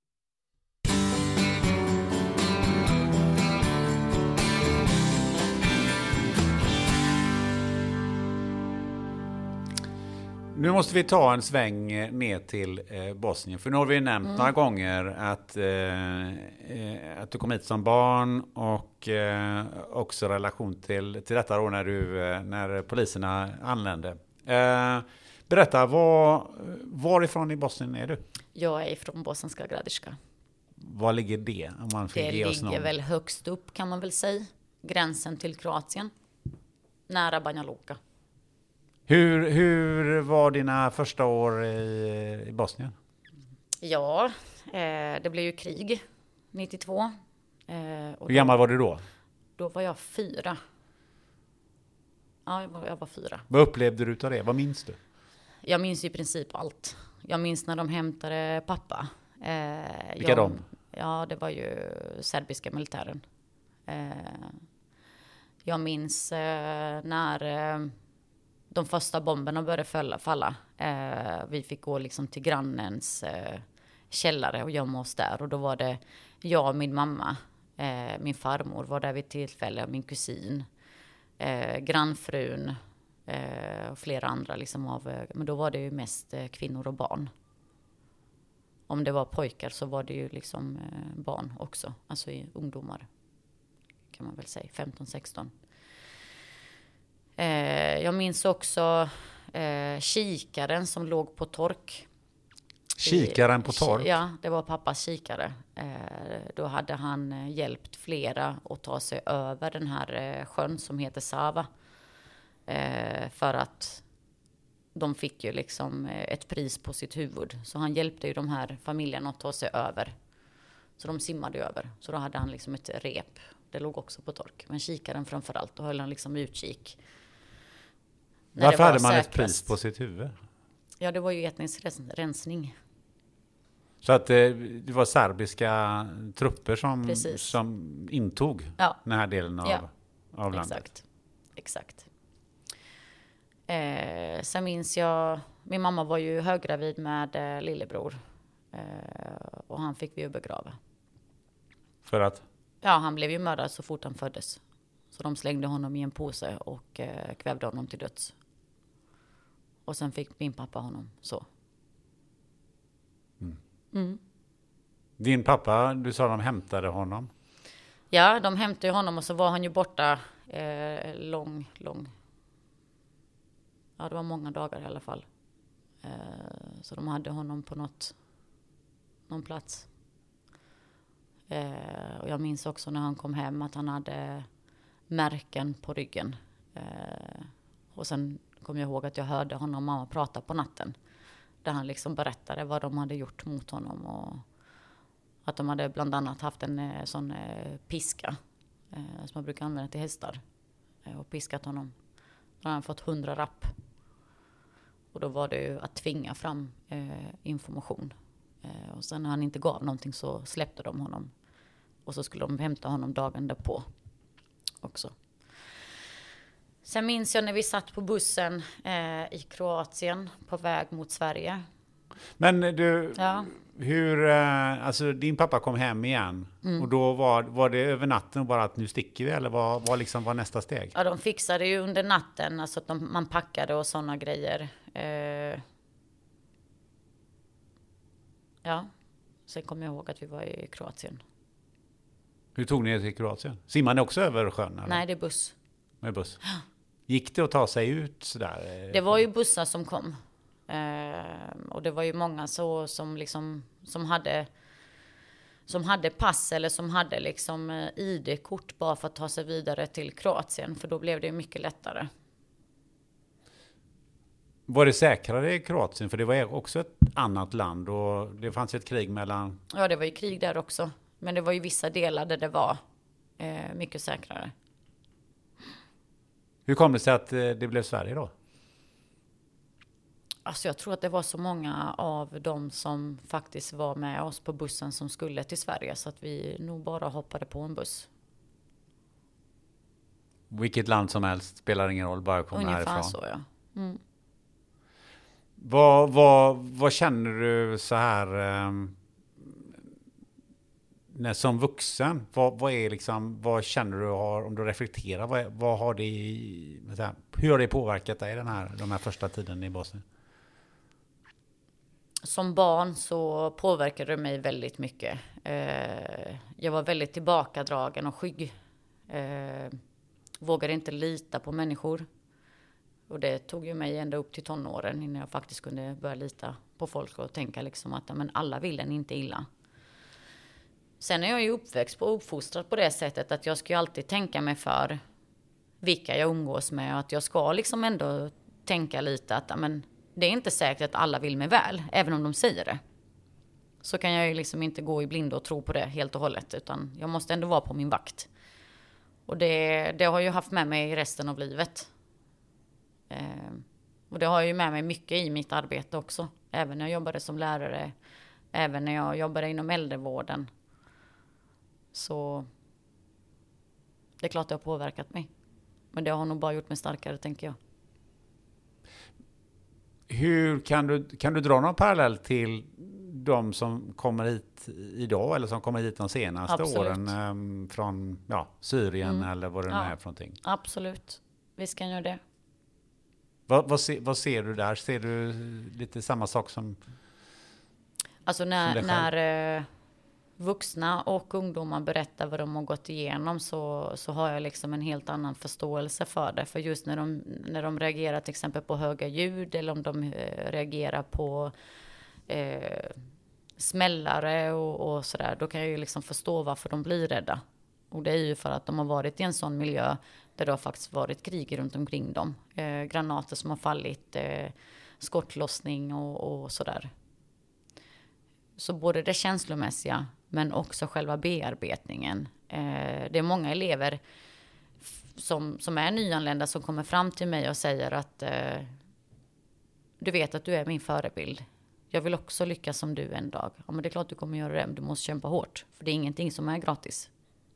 Nu måste vi ta en sväng ner till eh, Bosnien. För nu har vi nämnt mm. några gånger att, eh, att du kom hit som barn och eh, också relation till, till detta då när, du, eh, när poliserna anlände. Eh, berätta, var, varifrån i Bosnien är du? Jag är från Bosanska Gradiška. Var ligger det? Om man det ge oss ligger någon. väl högst upp kan man väl säga. Gränsen till Kroatien. Nära Banja Luka. Hur, hur var dina första år i, i Bosnien? Ja, eh, det blev ju krig nittiotvå. Eh, och hur gammal var du då? Då var jag fyra. Ja, jag var, jag var fyra. Vad upplevde du av det? Vad minns du? Jag minns i princip allt. Jag minns när de hämtade pappa. Eh, Vilka jag, de? Ja, det var ju serbiska militären. Eh, jag minns eh, när... Eh, de första bomberna började falla. falla. Eh, vi fick gå liksom till grannens eh, källare och gömma oss där. Och då var det jag och min mamma, eh, min farmor var där vid tillfälle, min kusin, eh, grannfrun eh, och flera andra. Liksom av, men då var det ju mest eh, kvinnor och barn. Om det var pojkar så var det ju liksom eh, barn också. Alltså i ungdomar kan man väl säga, femton sexton. Eh, jag minns också eh, kikaren som låg på tork. Kikaren på tork? Ja, det var pappas kikare. Eh, då hade han eh, hjälpt flera att ta sig över den här eh, sjön som heter Sava. Eh, för att de fick ju liksom eh, ett pris på sitt huvud. Så han hjälpte ju de här familjerna att ta sig över. Så de simmade över. Så då hade han liksom ett rep. Det låg också på tork. Men kikaren framförallt, då höll han liksom utkik. Varför hade man säkrast. Ett pris på sitt huvud? Ja, det var ju etnisk rensning. Så att det, det var serbiska trupper som, som intog ja. Den här delen av, ja. Av landet? Exakt. Exakt. Eh, sen minns jag, min mamma var ju höggravid med eh, lillebror. Eh, och han fick vi ju begrava. För att? Ja, han blev ju mördad så fort han föddes. Så de slängde honom i en påse och eh, kvävde honom till döds. Och sen fick min pappa honom så. Mm. Mm. Din pappa, du sa de hämtade honom? Ja, de hämtade honom och så var han ju borta eh, lång, lång. Ja, det var många dagar i alla fall. Eh, så de hade honom på något, någon plats. Eh, och jag minns också när han kom hem att han hade märken på ryggen. Eh, och sen kom jag ihåg att jag hörde honom och mamma prata på natten. Där han liksom berättade vad de hade gjort mot honom. Och att de hade bland annat haft en eh, sån eh, piska. Eh, som man brukar använda till hästar. Eh, och piskat honom. Då hade han fått hundra rapp. Och då var det ju att tvinga fram eh, information. Eh, och sen när han inte gav någonting så släppte de honom. Och så skulle de hämta honom dagen därpå. Också. Sen minns jag när vi satt på bussen eh, i Kroatien på väg mot Sverige. Men du, ja. hur, eh, alltså din pappa kom hem igen mm. och då var, var det över natten och bara att nu sticker vi eller vad var liksom var nästa steg? Ja, de fixade ju under natten, alltså att de, man packade och sådana grejer. Eh, ja, sen kom jag ihåg att vi var i Kroatien. Hur tog ni er till Kroatien? Simmade ni också över sjön? Eller? Nej, det är buss. Med buss? Gick det att ta sig ut sådär? Det var ju bussar som kom. Eh, och det var ju många så som liksom som hade som hade pass eller som hade liksom I D-kort bara för att ta sig vidare till Kroatien, för då blev det mycket lättare. Var det säkrare i Kroatien? För det var också ett annat land och det fanns ett krig mellan... Ja, det var ju krig där också. Men det var ju vissa delar där det var eh, mycket säkrare. Hur kom det sig att det blev Sverige då? Alltså jag tror att det var så många av dem som faktiskt var med oss på bussen som skulle till Sverige, så att vi nog bara hoppade på en buss. Vilket land som helst spelar ingen roll, bara komma Ungefär härifrån. Så, ja. Mm. Vad, vad, vad känner du så här eh, när som vuxen? Vad, vad är liksom, vad känner du har, om du reflekterar, vad, vad har det, hur har det påverkat dig den här, de här första tiden i Bosnien? Som barn så påverkade det mig väldigt mycket. Eh, jag var väldigt tillbakadragen och skygg. Eh, vågade inte lita på människor. Och det tog ju mig ända upp till tonåren innan jag faktiskt kunde börja lita på folk och tänka liksom att men alla vill en inte illa. Sen är jag ju uppväxt och uppfostrad på det sättet att jag ska ju alltid tänka mig för vilka jag umgås med, och att jag ska liksom ändå tänka lite att men det är inte säkert att alla vill mig väl, även om de säger det. Så kan jag ju liksom inte gå i blind och tro på det helt och hållet, utan jag måste ändå vara på min vakt. Och det, det har jag haft med mig resten av livet. Eh, och det har jag ju med mig mycket i mitt arbete också. Även när jag jobbade som lärare, även när jag jobbade inom äldrevården. Så det är klart det har påverkat mig. Men det har nog bara gjort mig starkare, tänker jag. Hur kan du, kan du dra någon parallell till de som kommer hit idag eller som kommer hit de senaste Absolut. åren um, från ja, Syrien mm. eller vad det nu ja. är för någonting? Absolut, vi ska göra det. Vad, vad, se, vad ser du där? Ser du lite samma sak som Alltså när, som när eh, vuxna och ungdomar berättar vad de har gått igenom, så, så har jag liksom en helt annan förståelse för det. För just när de, när de reagerar till exempel på höga ljud, eller om de eh, reagerar på eh, smällare och, och sådär, då kan jag ju liksom förstå varför de blir rädda. Och det är ju för att de har varit i en sån miljö där det har faktiskt varit krig runt omkring dem. Eh, granater som har fallit, eh, skottlossning och, och sådär. Så både det känslomässiga men också själva bearbetningen. Eh, det är många elever f- som, som är nyanlända som kommer fram till mig och säger att eh, du vet att du är min förebild. Jag vill också lyckas som du en dag. Ja, men det är klart du kommer göra det, men du måste kämpa hårt. För det är ingenting som är gratis.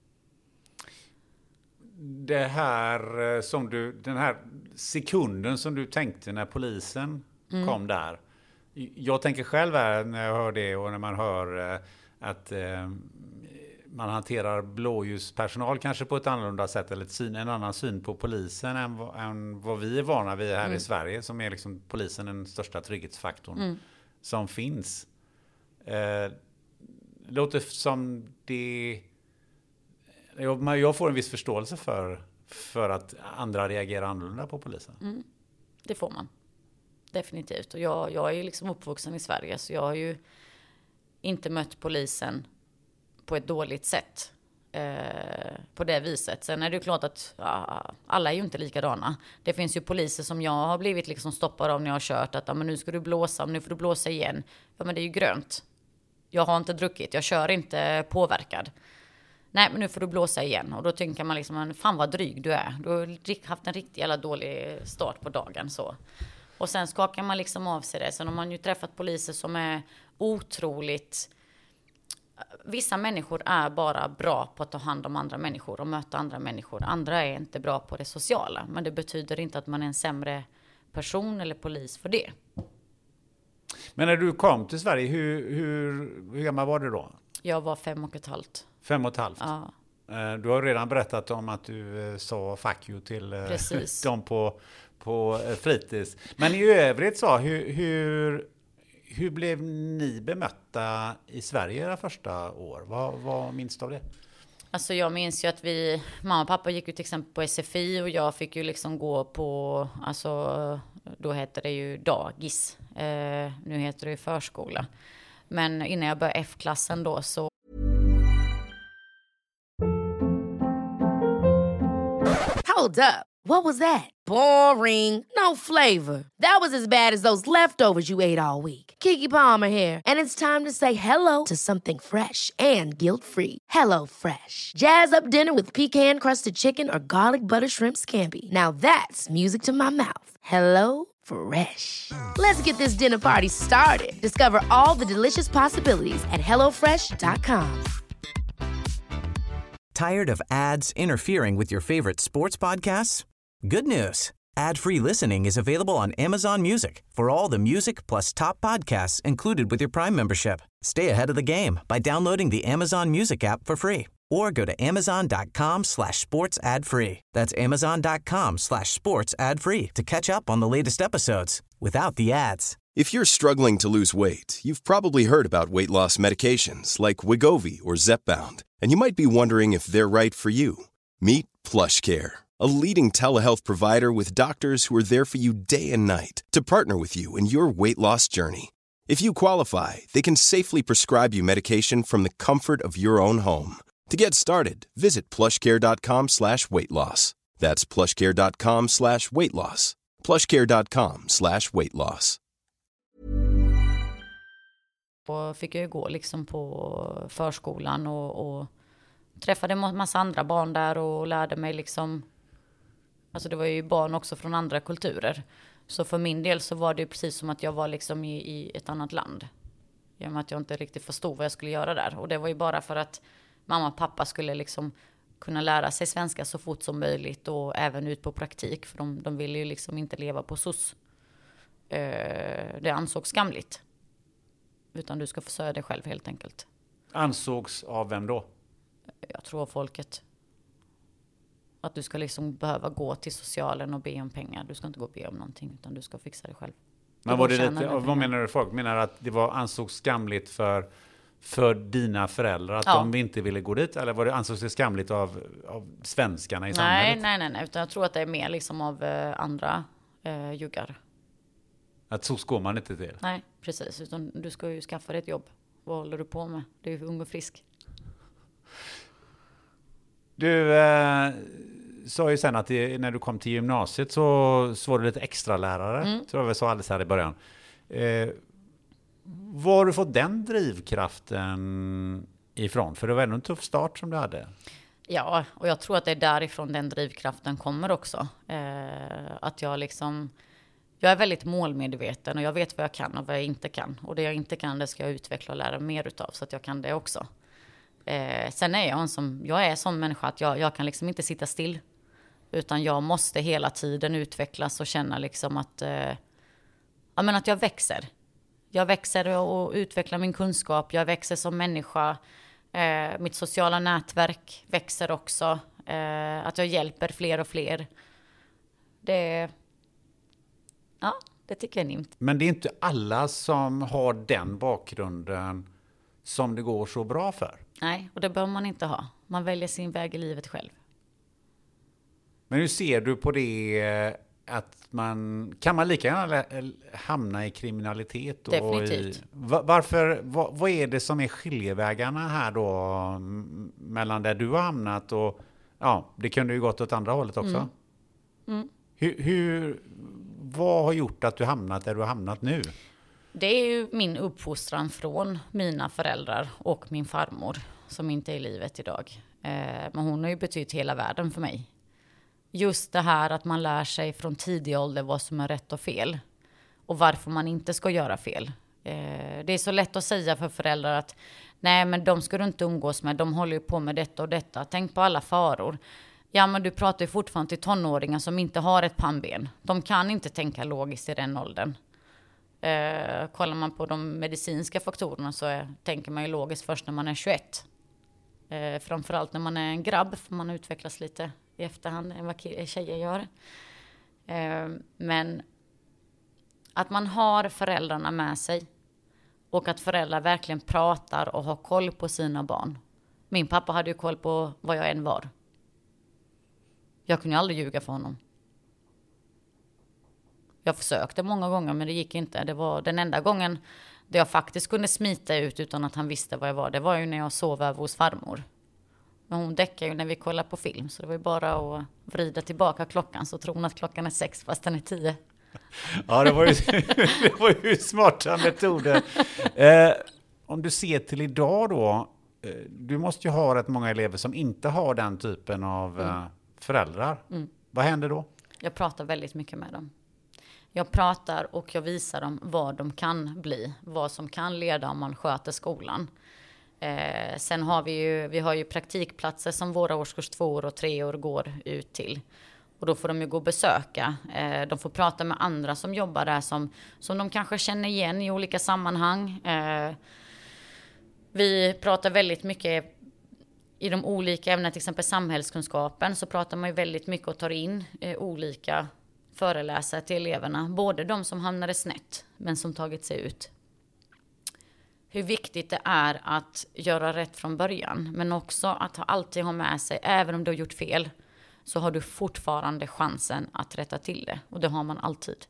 Det här som du, den här sekunden som du tänkte när polisen mm. kom där. Jag tänker själv här när jag hör det och när man hör eh, att eh, man hanterar blåljuspersonal kanske på ett annorlunda sätt eller ett syn, en annan syn på polisen än, än vad vi är vana vid här mm. i Sverige, som är liksom polisen den största trygghetsfaktorn mm. som finns. Eh, låter som det jag, jag får en viss förståelse för, för att andra reagerar annorlunda på polisen. Mm. Det får man. Definitivt. Och jag, jag är ju liksom uppvuxen i Sverige, så jag har ju inte mött polisen på ett dåligt sätt. Eh, på det viset. Sen är det ju klart att ja, alla är ju inte likadana. Det finns ju poliser som jag har blivit liksom stoppad av när jag har kört. Att ja, men nu ska du blåsa, nu får du blåsa igen. Ja, men det är ju grönt. Jag har inte druckit, jag kör inte påverkad. Nej, men nu får du blåsa igen. Och då tänker man liksom, fan vad dryg du är. Du har haft en riktigt jävla dålig start på dagen så. Och sen skakar man liksom av sig det. Sen har man ju träffat poliser som är otroligt... Vissa människor är bara bra på att ta hand om andra människor och möta andra människor. Andra är inte bra på det sociala. Men det betyder inte att man är en sämre person eller polis för det. Men när du kom till Sverige, hur, hur, hur gammal var du då? Jag var fem och ett halvt. Fem och ett halvt? Ja. Du har redan berättat om att du sa fuck you till Precis. dem på... på fritids. Men i övrigt så, hur, hur, hur blev ni bemötta i Sverige era första år? Vad, vad minns du av det? Alltså jag minns ju att vi, mamma och pappa gick ju till exempel på S F I och jag fick ju liksom gå på alltså Då heter det ju dagis. Eh, nu heter det ju förskola. Men innan jag började F-klassen då så... Hold up. What was that? Boring. No flavor. That was as bad as those leftovers you ate all week. Keke Palmer here, and it's time to say hello to something fresh and guilt-free. Hello Fresh. Jazz up dinner with pecan-crusted chicken or garlic butter shrimp scampi. Now that's music to my mouth. Hello Fresh. Let's get this dinner party started. Discover all the delicious possibilities at hello fresh dot com. Tired of ads interfering with your favorite sports podcasts? Good news. Ad-free listening is available on Amazon Music for all the music plus top podcasts included with your Prime membership. Stay ahead of the game by downloading the Amazon Music app for free or go to amazon.com slash sports ad free. That's amazon.com slash sports ad free to catch up on the latest episodes without the ads. If you're struggling to lose weight, you've probably heard about weight loss medications like Wegovy or Zepbound, and you might be wondering if they're right for you. Meet PlushCare, a leading telehealth provider with doctors who are there for you day and night to partner with you in your weight loss journey. If you qualify, they can safely prescribe you medication from the comfort of your own home. To get started, visit plushcare.com slash weight loss. That's plushcare.com slash weight loss. plushcare.com slash weight loss. Och fick jag ju gå liksom på förskolan och, och träffade en massa andra barn där och lärde mig liksom, alltså det var ju barn också från andra kulturer. Så för min del så var det ju precis som att jag var liksom i, i ett annat land. I och med att jag inte riktigt förstod vad jag skulle göra där. Och det var ju bara för att mamma och pappa skulle liksom kunna lära sig svenska så fort som möjligt och även ut på praktik. För de, de ville ju liksom inte leva på S O S. Eh, det ansågs skamligt. Utan du ska försörja dig själv helt enkelt. Ansågs av vem då? Jag tror folket. Att du ska liksom behöva gå till socialen och be om pengar. Du ska inte gå och be om någonting utan du ska fixa det själv. Men var det lite, vad menar du folk? Menar att det var ansågs skamligt för, för dina föräldrar att ja. de inte ville gå dit? Eller var det ansågs det skamligt av, av svenskarna i nej, samhället? Nej, nej, nej. Utan jag tror att det är mer liksom av eh, andra eh, juggar. Att så går man inte till? Nej, precis. Utan du ska ju skaffa dig ett jobb. Vad håller du på med? Du är ung och frisk. Du eh, sa ju sen att det, när du kom till gymnasiet så, så var du lite extra lärare. Mm. Tror jag vi sa alldeles här i början. Eh, var har du fått den drivkraften ifrån? För det var ändå en tuff start som du hade. Ja, och jag tror att det är därifrån den drivkraften kommer också. Eh, att jag liksom... Jag är väldigt målmedveten och jag vet vad jag kan och vad jag inte kan. Och det jag inte kan, det ska jag utveckla och lära mer utav så att jag kan det också. Eh, sen är jag en som, jag är en sån människa att jag, jag kan liksom inte sitta still. Utan jag måste hela tiden utvecklas och känna liksom att, eh, ja, men att jag växer. Jag växer och utvecklar min kunskap. Jag växer som människa. Eh, mitt sociala nätverk växer också. Eh, att jag hjälper fler och fler. Det Ja, det tycker jag är nimt. Men det är inte alla som har den bakgrunden som det går så bra för. Nej, och det behöver man inte ha. Man väljer sin väg i livet själv. Men hur ser du på det att man... Kan man lika gärna hamna i kriminalitet? Och definitivt. I, varför, vad, vad är det som är skiljevägarna här då mellan där du har hamnat och... Ja, det kunde ju gått åt andra hållet också. Mm. Mm. Hur... hur Vad har gjort att du hamnat där du har hamnat nu? Det är ju min uppfostran från mina föräldrar och min farmor som inte är i livet idag. Eh, men hon har ju betytt hela världen för mig. Just det här att man lär sig från tidig ålder vad som är rätt och fel. Och varför man inte ska göra fel. Eh, det är så lätt att säga för föräldrar att nej, men de ska du inte umgås med. De håller ju på med detta och detta. Tänk på alla faror. Ja, men du pratar ju fortfarande till tonåringar som inte har ett pannben. De kan inte tänka logiskt i den åldern. Eh, kollar man på de medicinska faktorerna så är, tänker man ju logiskt först när man är tjugoett. Eh, framförallt när man är en grabb, för man utvecklas lite i efterhand än vad tjejer gör. Eh, men att man har föräldrarna med sig och att föräldrar verkligen pratar och har koll på sina barn. Min pappa hade ju koll på vad jag än var. Jag kunde aldrig ljuga för honom. Jag försökte många gånger men det gick inte. Det var den enda gången där jag faktiskt kunde smita ut utan att han visste vad jag var. Det var ju när jag sov över hos farmor. Men hon däckar ju när vi kollar på film. Så det var ju bara att vrida tillbaka klockan. Så tror hon att klockan är sex fast den är tio. Ja, det var ju, det var ju smarta metoder. Eh, om du ser till idag då. Eh, du måste ju ha rätt många elever som inte har den typen av mm. eh, föräldrar. Mm. Vad händer då? Jag pratar väldigt mycket med dem. Jag pratar och jag visar dem vad de kan bli. Vad som kan leda om man sköter skolan. Eh, sen har vi ju, vi har ju praktikplatser som våra årskurs två och tre år går ut till. Och då får de ju gå och besöka. Eh, de får prata med andra som jobbar där som, som de kanske känner igen i olika sammanhang. Eh, vi pratar väldigt mycket i de olika ämnena, till exempel samhällskunskapen, så pratar man ju väldigt mycket och tar in eh, olika föreläsare till eleverna. Både de som hamnade snett men som tagit sig ut. Hur viktigt det är att göra rätt från början. Men också att alltid ha med sig, även om du har gjort fel, så har du fortfarande chansen att rätta till det. Och det har man alltid.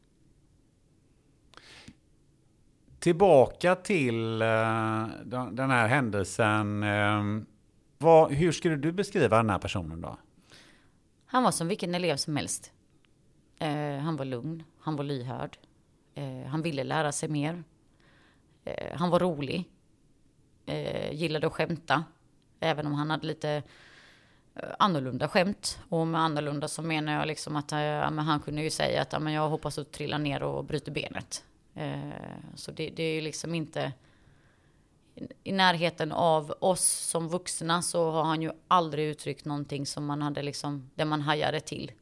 Tillbaka till uh, den här händelsen. Uh, vad, hur skulle du beskriva den här personen då? Han var som vilken elev som helst. Uh, han var lugn, han var lyhörd. Uh, han ville lära sig mer. Uh, han var rolig. Uh, gillade att skämta. Även om han hade lite uh, annorlunda skämt. Och med annorlunda så menar jag liksom att uh, men han kunde ju säga att uh, men jag hoppas att trilla ner och bryter benet. Uh, så det, det är ju liksom inte... I närheten av oss som vuxna så har han ju aldrig uttryckt någonting som man hade liksom, där man hajade till.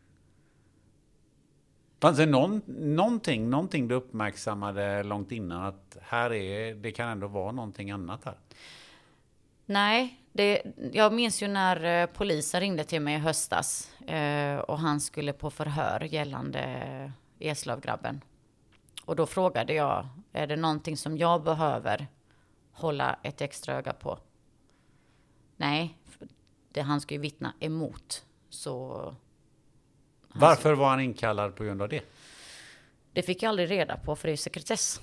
Fanns det någon, någonting, någonting du uppmärksammade långt innan att här är, det kan ändå vara någonting annat här? Nej, det, jag minns ju när eh, polisen ringde till mig i höstas eh, och han skulle på förhör gällande eh, Eslövgrabben. Och då frågade jag, är det någonting som jag behöver hålla ett extra öga på? Nej, det han ska ju vittna emot. Så varför var han inkallad på grund av det? Det fick jag aldrig reda på för det är sekretess.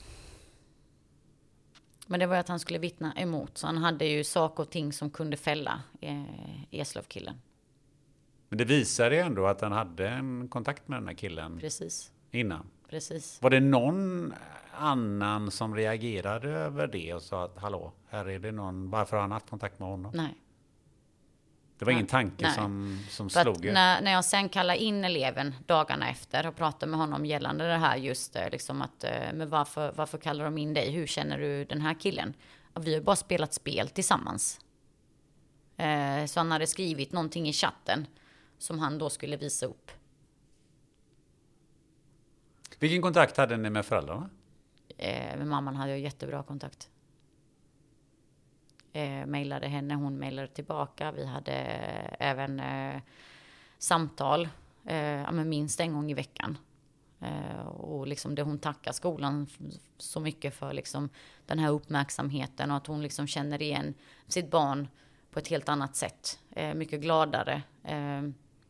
Men det var att han skulle vittna emot. Så han hade ju saker och ting som kunde fälla eh, Eslövkillen. Men det visade ju ändå att han hade en kontakt med den här killen. Precis. Innan. Precis. Var det någon annan som reagerade över det och sa att hallå, här är det någon, varför har han haft kontakt med honom? Nej. Det var Nej. ingen tanke Nej. som, som För slog er? När, när jag sen kallar in eleven dagarna efter och pratar med honom gällande det här just liksom att, men varför, varför kallar de in dig? Hur känner du den här killen? Vi har bara spelat spel tillsammans. Eh, så han hade skrivit någonting i chatten som han då skulle visa upp. Vilken kontakt hade ni med föräldrarna? Eh, med mamman hade jag jättebra kontakt. Eh, mailade henne, hon mailade tillbaka. Vi hade eh, även eh, samtal eh, men minst en gång i veckan. Eh, och liksom det hon tackar skolan så mycket för liksom den här uppmärksamheten och att hon liksom känner igen sitt barn på ett helt annat sätt. Eh, mycket gladare. Eh,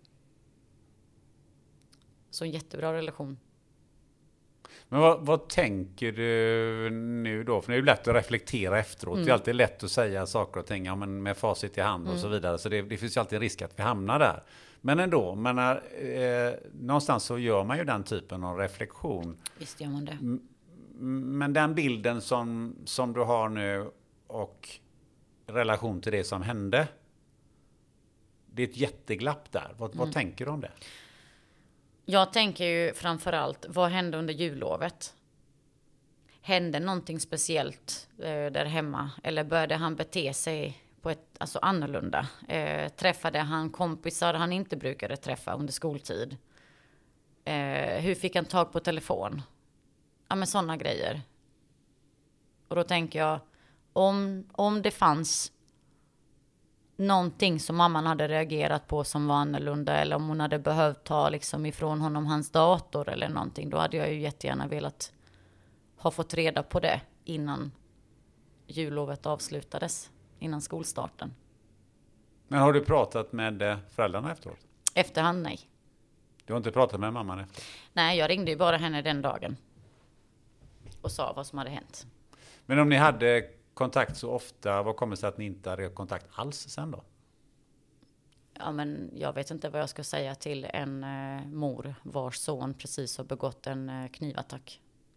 så en jättebra relation. Men vad, vad tänker du nu då? För det är ju lätt att reflektera efteråt. Mm. Det är alltid lätt att säga saker och ting ja, men med facit i hand och mm. så vidare. Så det, det finns ju alltid risk att vi hamnar där. Men ändå, men när, eh, någonstans så gör man ju den typen av reflektion. Visst gör man det. M- men den bilden som, som du har nu och relation till det som hände. Det är ett jätteglapp där. Vad, mm. vad tänker du om det? Jag tänker ju framförallt, vad hände under jullovet? Hände någonting speciellt eh, där hemma? Eller började han bete sig på ett alltså, annorlunda? Eh, träffade han kompisar han inte brukade träffa under skoltid? Eh, hur fick han tag på telefon? Ja, men sådana grejer. Och då tänker jag, om, om det fanns någonting som mamman hade reagerat på som var annorlunda eller om hon hade behövt ta liksom ifrån honom hans dator eller någonting, då hade jag ju jättegärna velat ha fått reda på det innan jullovet avslutades, innan skolstarten. Men har du pratat med föräldrarna efteråt? Efterhand, nej. Du har inte pratat med mamman efter? Nej, jag ringde ju bara henne den dagen. Och sa vad som hade hänt. Men om ni hade kontakt så ofta, vad kommer det sig att ni inte hade kontakt alls sen då? Ja, men jag vet inte vad jag ska säga till en eh, mor vars son precis har begått en eh, knivattack.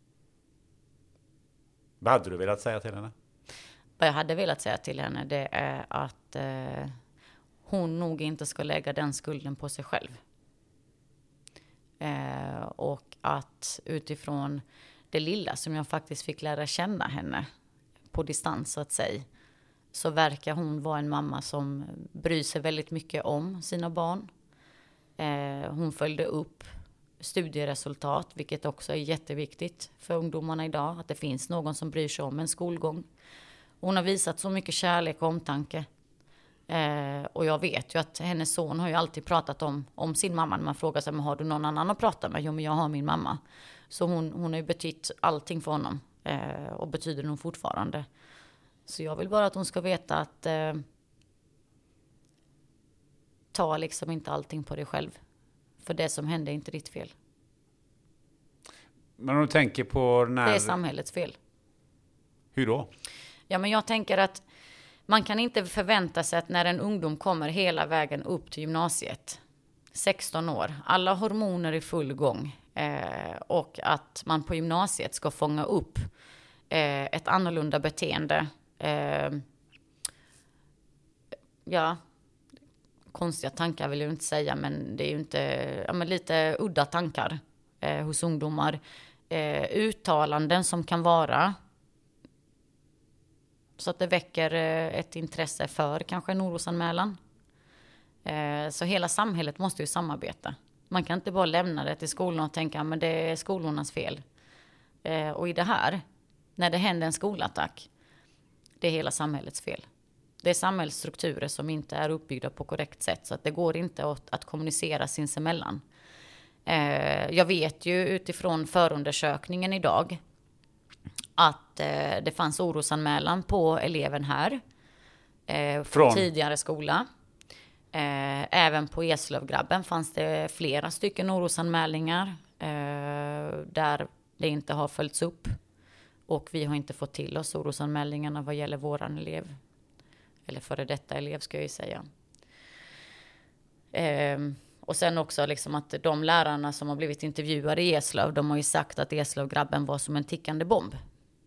Vad hade du velat säga till henne? Vad jag hade velat säga till henne, det är att eh, hon nog inte ska lägga den skulden på sig själv. Eh, och att utifrån det lilla som jag faktiskt fick lära känna henne på distans så att säga, så verkar hon vara en mamma som bryr sig väldigt mycket om sina barn. Eh, hon följde upp studieresultat, vilket också är jätteviktigt för ungdomarna idag, att det finns någon som bryr sig om en skolgång. Hon har visat så mycket kärlek och omtanke. Eh, och jag vet ju att hennes son har ju alltid pratat om, om sin mamma. När man frågar sig, men har du någon annan att prata med? Jo, men jag har min mamma. Så hon, hon har ju betytt allting för honom. Eh, och betyder nog fortfarande. Så jag vill bara att hon ska veta att eh, ta liksom inte allting på dig själv. För det som hände är inte ditt fel. Men om du tänker på när... Det är samhällets fel. Hur då? Ja, men jag tänker att man kan inte förvänta sig att när en ungdom kommer hela vägen upp till gymnasiet, sexton år, alla hormoner i full gång, eh, och att man på gymnasiet ska fånga upp eh, ett annorlunda beteende. Eh, ja, konstiga tankar vill jag inte säga, men det är ju inte, ja, men lite udda tankar eh, hos ungdomar. Eh, uttalanden som kan vara så att det väcker ett intresse för kanske en orosanmälan. Så hela samhället måste ju samarbeta. Man kan inte bara lämna det till skolorna och tänka att det är skolornas fel. Och i det här, när det händer en skolattack, det är hela samhällets fel. Det är samhällsstrukturer som inte är uppbyggda på korrekt sätt. Så att det går inte att, att kommunicera sinsemellan. Jag vet ju utifrån förundersökningen idag att eh, det fanns orosanmälan på eleven här. Eh, från tidigare skola. Eh, även på Eslövgrabben fanns det flera stycken orosanmälningar. Eh, där det inte har följts upp. Och vi har inte fått till oss orosanmälningarna vad gäller våran elev. Eller före detta elev ska jag ju säga. Eh, och sen också liksom att de lärarna som har blivit intervjuade i Eslöv, de har ju sagt att Eslövgrabben var som en tickande bomb.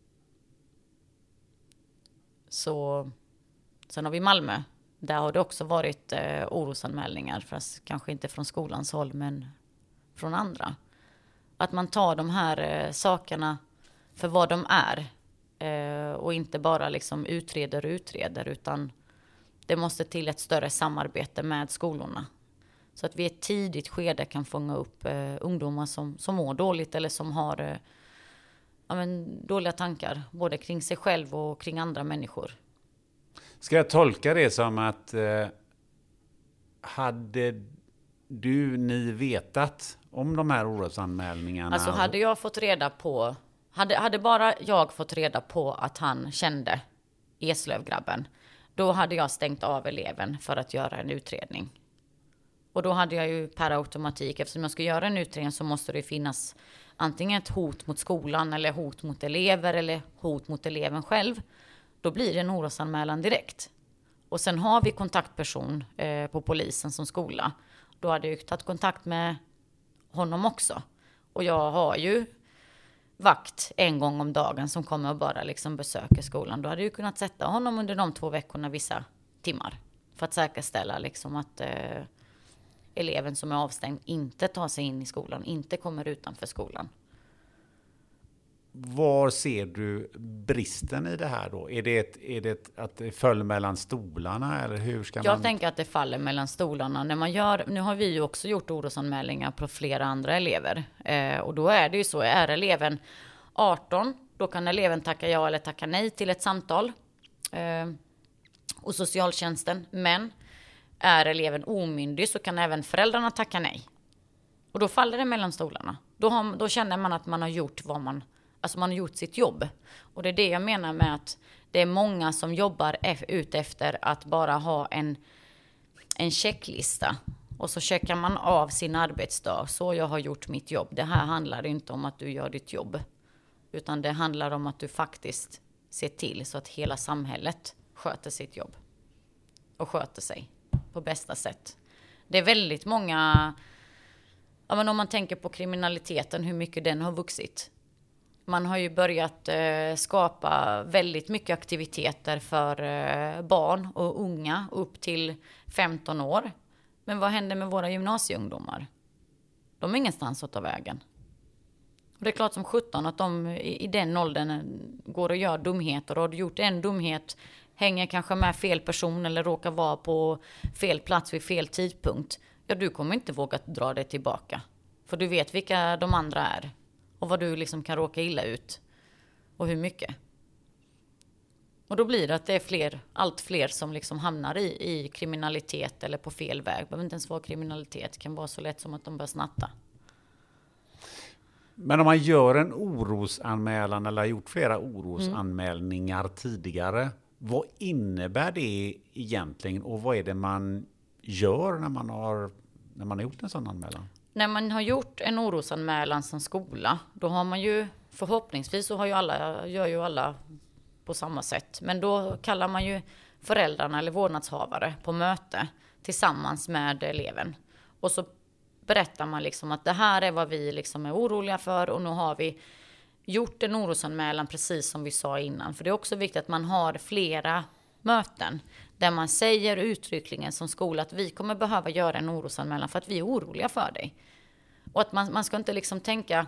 Så sen har vi Malmö. Där har det också varit eh, orosanmälningar. Fast kanske inte från skolans håll men från andra. Att man tar de här eh, sakerna för vad de är. Eh, och inte bara liksom utreder och utreder. Utan det måste till ett större samarbete med skolorna. Så att vi i ett tidigt skede kan fånga upp eh, ungdomar som, som mår dåligt. Eller som har eh, ja, men, dåliga tankar. Både kring sig själv och kring andra människor. Ska jag tolka det som att eh, hade du, ni vetat om de här orosanmälningarna? Alltså hade jag fått reda på, hade, hade bara jag fått reda på att han kände Eslövgrabben, då hade jag stängt av eleven för att göra en utredning. Och då hade jag ju per automatik, eftersom jag ska göra en utredning så måste det finnas antingen ett hot mot skolan eller hot mot elever eller hot mot eleven själv. Då blir det en orosanmälan direkt. Och sen har vi kontaktperson eh, på polisen som skola. Då hade jag ju tagit kontakt med honom också. Och jag har ju vakt en gång om dagen som kommer och bara liksom besöker skolan. Då hade jag ju kunnat sätta honom under de två veckorna vissa timmar. För att säkerställa liksom att eh, eleven som är avstängd inte tar sig in i skolan. Inte kommer utanför skolan. Var ser du bristen i det här då? Är det, ett, är det ett, att det föll mellan stolarna eller hur ska Jag man... tänker att det faller mellan stolarna. När man gör, nu har vi ju också gjort orosanmälningar på flera andra elever. Eh, och då är det ju så, är eleven arton, då kan eleven tacka ja eller tacka nej till ett samtal. Eh, och socialtjänsten. Men är eleven omyndig så kan även föräldrarna tacka nej. Och då faller det mellan stolarna. Då, har, då känner man att man har gjort vad man... Alltså man har gjort sitt jobb. Och det är det jag menar med att det är många som jobbar ut efter att bara ha en, en checklista. Och så checkar man av sin arbetsdag. Så jag har gjort mitt jobb. Det här handlar inte om att du gör ditt jobb. Utan det handlar om att du faktiskt ser till så att hela samhället sköter sitt jobb. Och sköter sig på bästa sätt. Det är väldigt många... Ja, men om man tänker på kriminaliteten, hur mycket den har vuxit. Man har ju börjat eh, skapa väldigt mycket aktiviteter för eh, barn och unga upp till femton år. Men vad händer med våra gymnasieungdomar? De är ingenstans att ta vägen. Och det är klart som sjutton att de i, i den åldern går och gör dumheter. Och har du gjort en dumhet, hänger kanske med fel person eller råkar vara på fel plats vid fel tidpunkt. Ja, du kommer inte våga dra dig tillbaka. För du vet vilka de andra är. Och vad du liksom kan råka illa ut. Och hur mycket. Och då blir det att det är fler, allt fler som liksom hamnar i, i kriminalitet eller på fel väg. Det behöver inte ens vara kriminalitet. Det kan vara så lätt som att de börjar snatta. Men om man gör en orosanmälan eller har gjort flera orosanmälningar mm. tidigare. Vad innebär det egentligen? Och vad är det man gör när man har, när man har gjort en sån anmälan? När man har gjort en orosanmälan som skola, då har man ju förhoppningsvis så har ju alla, gör ju alla på samma sätt. Men då kallar man ju föräldrarna eller vårdnadshavare på möte tillsammans med eleven. Och så berättar man liksom att det här är vad vi liksom är oroliga för och nu har vi gjort en orosanmälan precis som vi sa innan. För det är också viktigt att man har flera möten där man säger uttryckligen som skola att vi kommer behöva göra en orosanmälan för att vi är oroliga för dig. Och att man, man ska inte liksom tänka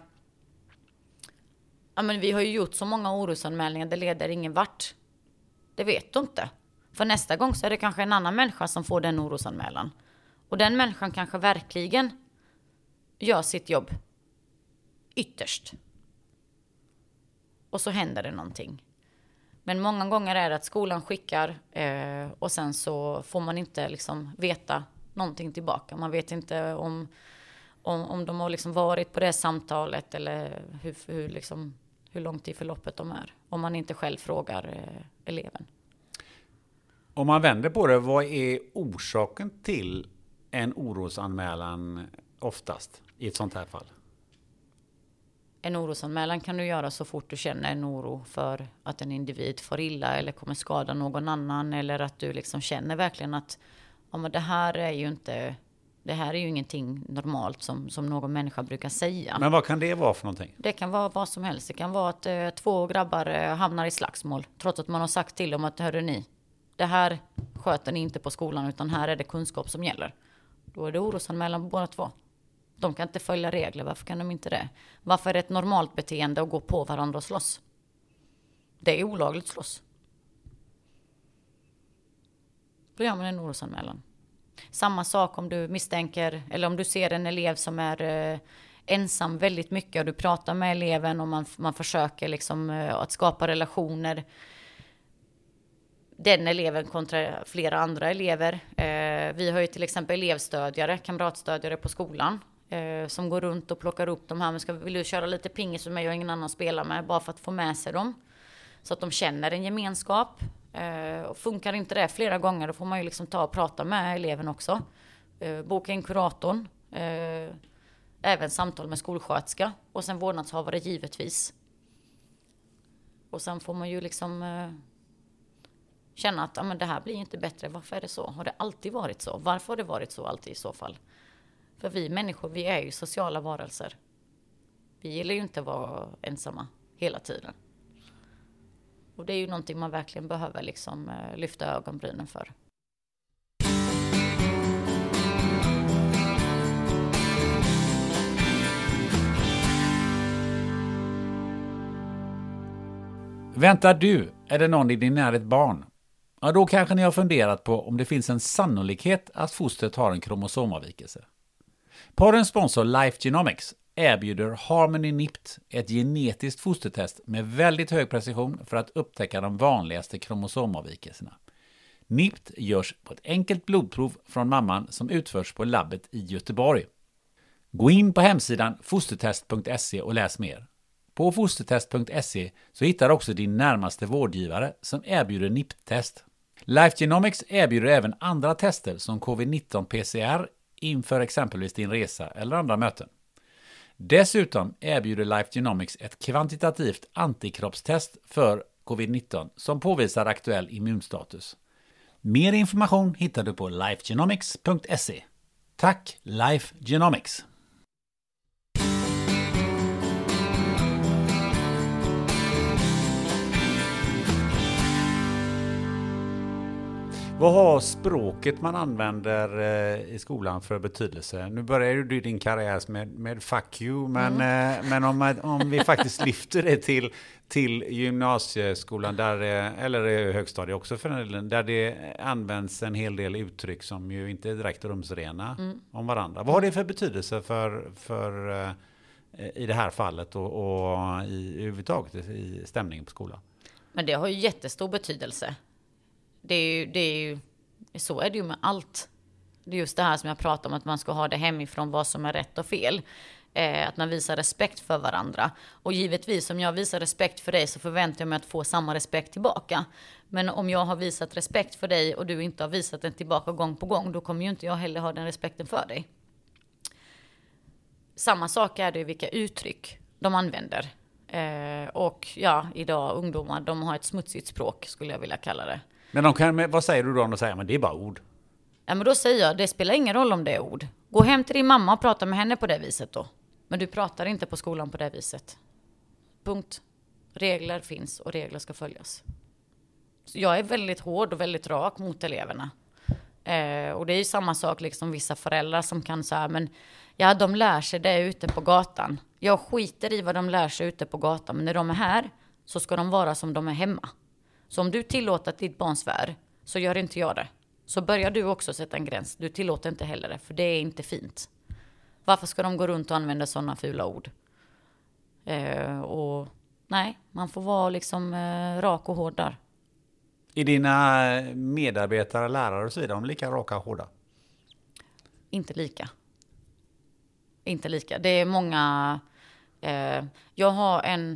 ja men vi har ju gjort så många orosanmälningar, det leder ingen vart. Det vet du inte. För nästa gång så är det kanske en annan människa som får den orosanmälan. Och den människan kanske verkligen gör sitt jobb ytterst. Och så händer det någonting. Men många gånger är det att skolan skickar eh, och sen så får man inte liksom veta någonting tillbaka. Man vet inte om, om, om de har liksom varit på det samtalet eller hur, hur, liksom, hur långt i förloppet de är. Om man inte själv frågar eh, eleven. Om man vänder på det, vad är orsaken till en orosanmälan oftast i ett sånt här fall? En orosanmälan kan du göra så fort du känner en oro för att en individ får illa eller kommer skada någon annan. Eller att du liksom känner verkligen att ja, men det här är ju inte, det här är ju ingenting normalt som, som någon människa brukar säga. Men vad kan det vara för någonting? Det kan vara vad som helst. Det kan vara att eh, två grabbar eh, hamnar i slagsmål. Trots att man har sagt till dem att hörru ni, det här sköter ni inte på skolan utan här är det kunskap som gäller. Då är det orosanmälan på båda två. De kan inte följa regler. Varför kan de inte det? Varför är det ett normalt beteende att gå på varandra och slåss? Det är olagligt slåss. Då gör man en orosanmälan. Samma sak om du misstänker eller om du ser en elev som är eh, ensam väldigt mycket och du pratar med eleven och man, man försöker liksom, eh, att skapa relationer. Den eleven kontra flera andra elever. Eh, vi har ju till exempel elevstödjare, kamratstödjare på skolan. Eh, som går runt och plockar upp de här. Men ska, vill du köra lite pingis med mig och ingen annan spelar med. Bara för att få med sig dem. Så att de känner en gemenskap. Eh, och funkar inte det flera gånger då får man ju liksom ta och prata med eleven också. Eh, boka in kuratorn. Eh, även samtal med skolsköterska. Och sen vårdnadshavare givetvis. Och sen får man ju liksom... Eh, känna att ja, men det här blir inte bättre. Varför är det så? Har det alltid varit så? Varför har det varit så alltid i så fall? För vi människor, vi är ju sociala varelser. Vi gillar ju inte att vara ensamma hela tiden. Och det är ju någonting man verkligen behöver liksom, lyfta ögonbrynen för. Väntar du, är det någon i din närhet barn? Ja, då kanske ni har funderat på om det finns en sannolikhet att fostret har en kromosomavvikelse. Porrens sponsor Life Genomics erbjuder Harmony N I P T, ett genetiskt fostertest med väldigt hög precision för att upptäcka de vanligaste kromosomavvikelserna. N I P T görs på ett enkelt blodprov från mamman som utförs på labbet i Göteborg. Gå in på hemsidan fostertest punkt se och läs mer. På fostertest punkt se så hittar du också din närmaste vårdgivare som erbjuder N I P T-test. Life Genomics erbjuder även andra tester som covid nitton P C R, inför exempelvis din resa eller andra möten. Dessutom erbjuder Life Genomics ett kvantitativt antikroppstest för covid nitton som påvisar aktuell immunstatus. Mer information hittar du på lifegenomics punkt se. Tack Life Genomics! Vad har språket man använder i skolan för betydelse? Nu börjar du din karriär med, med fuck you, men, mm. men om, om vi faktiskt lyfter det till, till gymnasieskolan, där, eller högstadiet också för den, där det används en hel del uttryck som ju inte är direkt rumsrena mm. om varandra. Vad har det för betydelse för, för, i det här fallet och, och i överhuvudtaget i stämningen på skolan? Men det har ju jättestor betydelse. Det är ju, det är ju, så är det ju med allt. Det är just det här som jag pratar om, att man ska ha det hemifrån vad som är rätt och fel. Eh, att man visar respekt för varandra. Och givetvis, om jag visar respekt för dig så förväntar jag mig att få samma respekt tillbaka. Men om jag har visat respekt för dig och du inte har visat den tillbaka gång på gång, då kommer ju inte jag heller ha den respekten för dig. Samma sak är det vilka uttryck de använder. Eh, och ja, idag ungdomar, de har ett smutsigt språk skulle jag vilja kalla det. Men de kan, vad säger du då om de säger, men det är bara ord? Ja, men då säger jag, det spelar ingen roll om det är ord. Gå hem till din mamma och prata med henne på det viset då. Men du pratar inte på skolan på det viset. Punkt. Regler finns och regler ska följas. Så jag är väldigt hård och väldigt rak mot eleverna. Eh, och det är ju samma sak liksom vissa föräldrar som kan säga, men ja, de lär sig det ute på gatan. Jag skiter i vad de lär sig ute på gatan, men när de är här så ska de vara som de är hemma. Så om du tillåter att ditt barn svär, så gör inte jag det. Så börjar du också sätta en gräns. Du tillåter inte heller det, för det är inte fint. Varför ska de gå runt och använda sådana fula ord? Eh, och nej, man får vara liksom eh, rak och hård där. Är dina medarbetare, lärare och så vidare, de lika raka och hårda? Inte lika. Inte lika. Det är många... Eh, jag har en...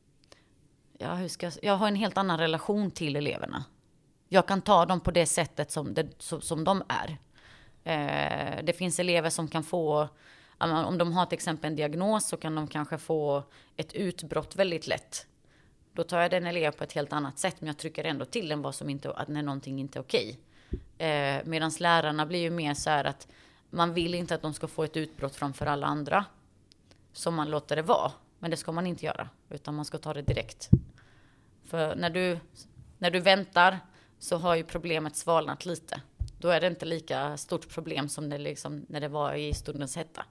Ja, hur ska jag, jag har en helt annan relation till eleverna. Jag kan ta dem på det sättet som, det, som, som de är. Eh, det finns elever som kan få, om de har till exempel en diagnos så kan de kanske få ett utbrott väldigt lätt. Då tar jag den elev på ett helt annat sätt, men jag trycker ändå till den vad som inte, att när någonting inte är okej. Eh, Medan lärarna blir ju mer så här att man vill inte att de ska få ett utbrott framför alla andra. Så man låter det vara. Men det ska man inte göra, utan man ska ta det direkt. För när du, när du väntar så har ju problemet svalnat lite. Då är det inte lika stort problem som det liksom, när det var i stundens hetta.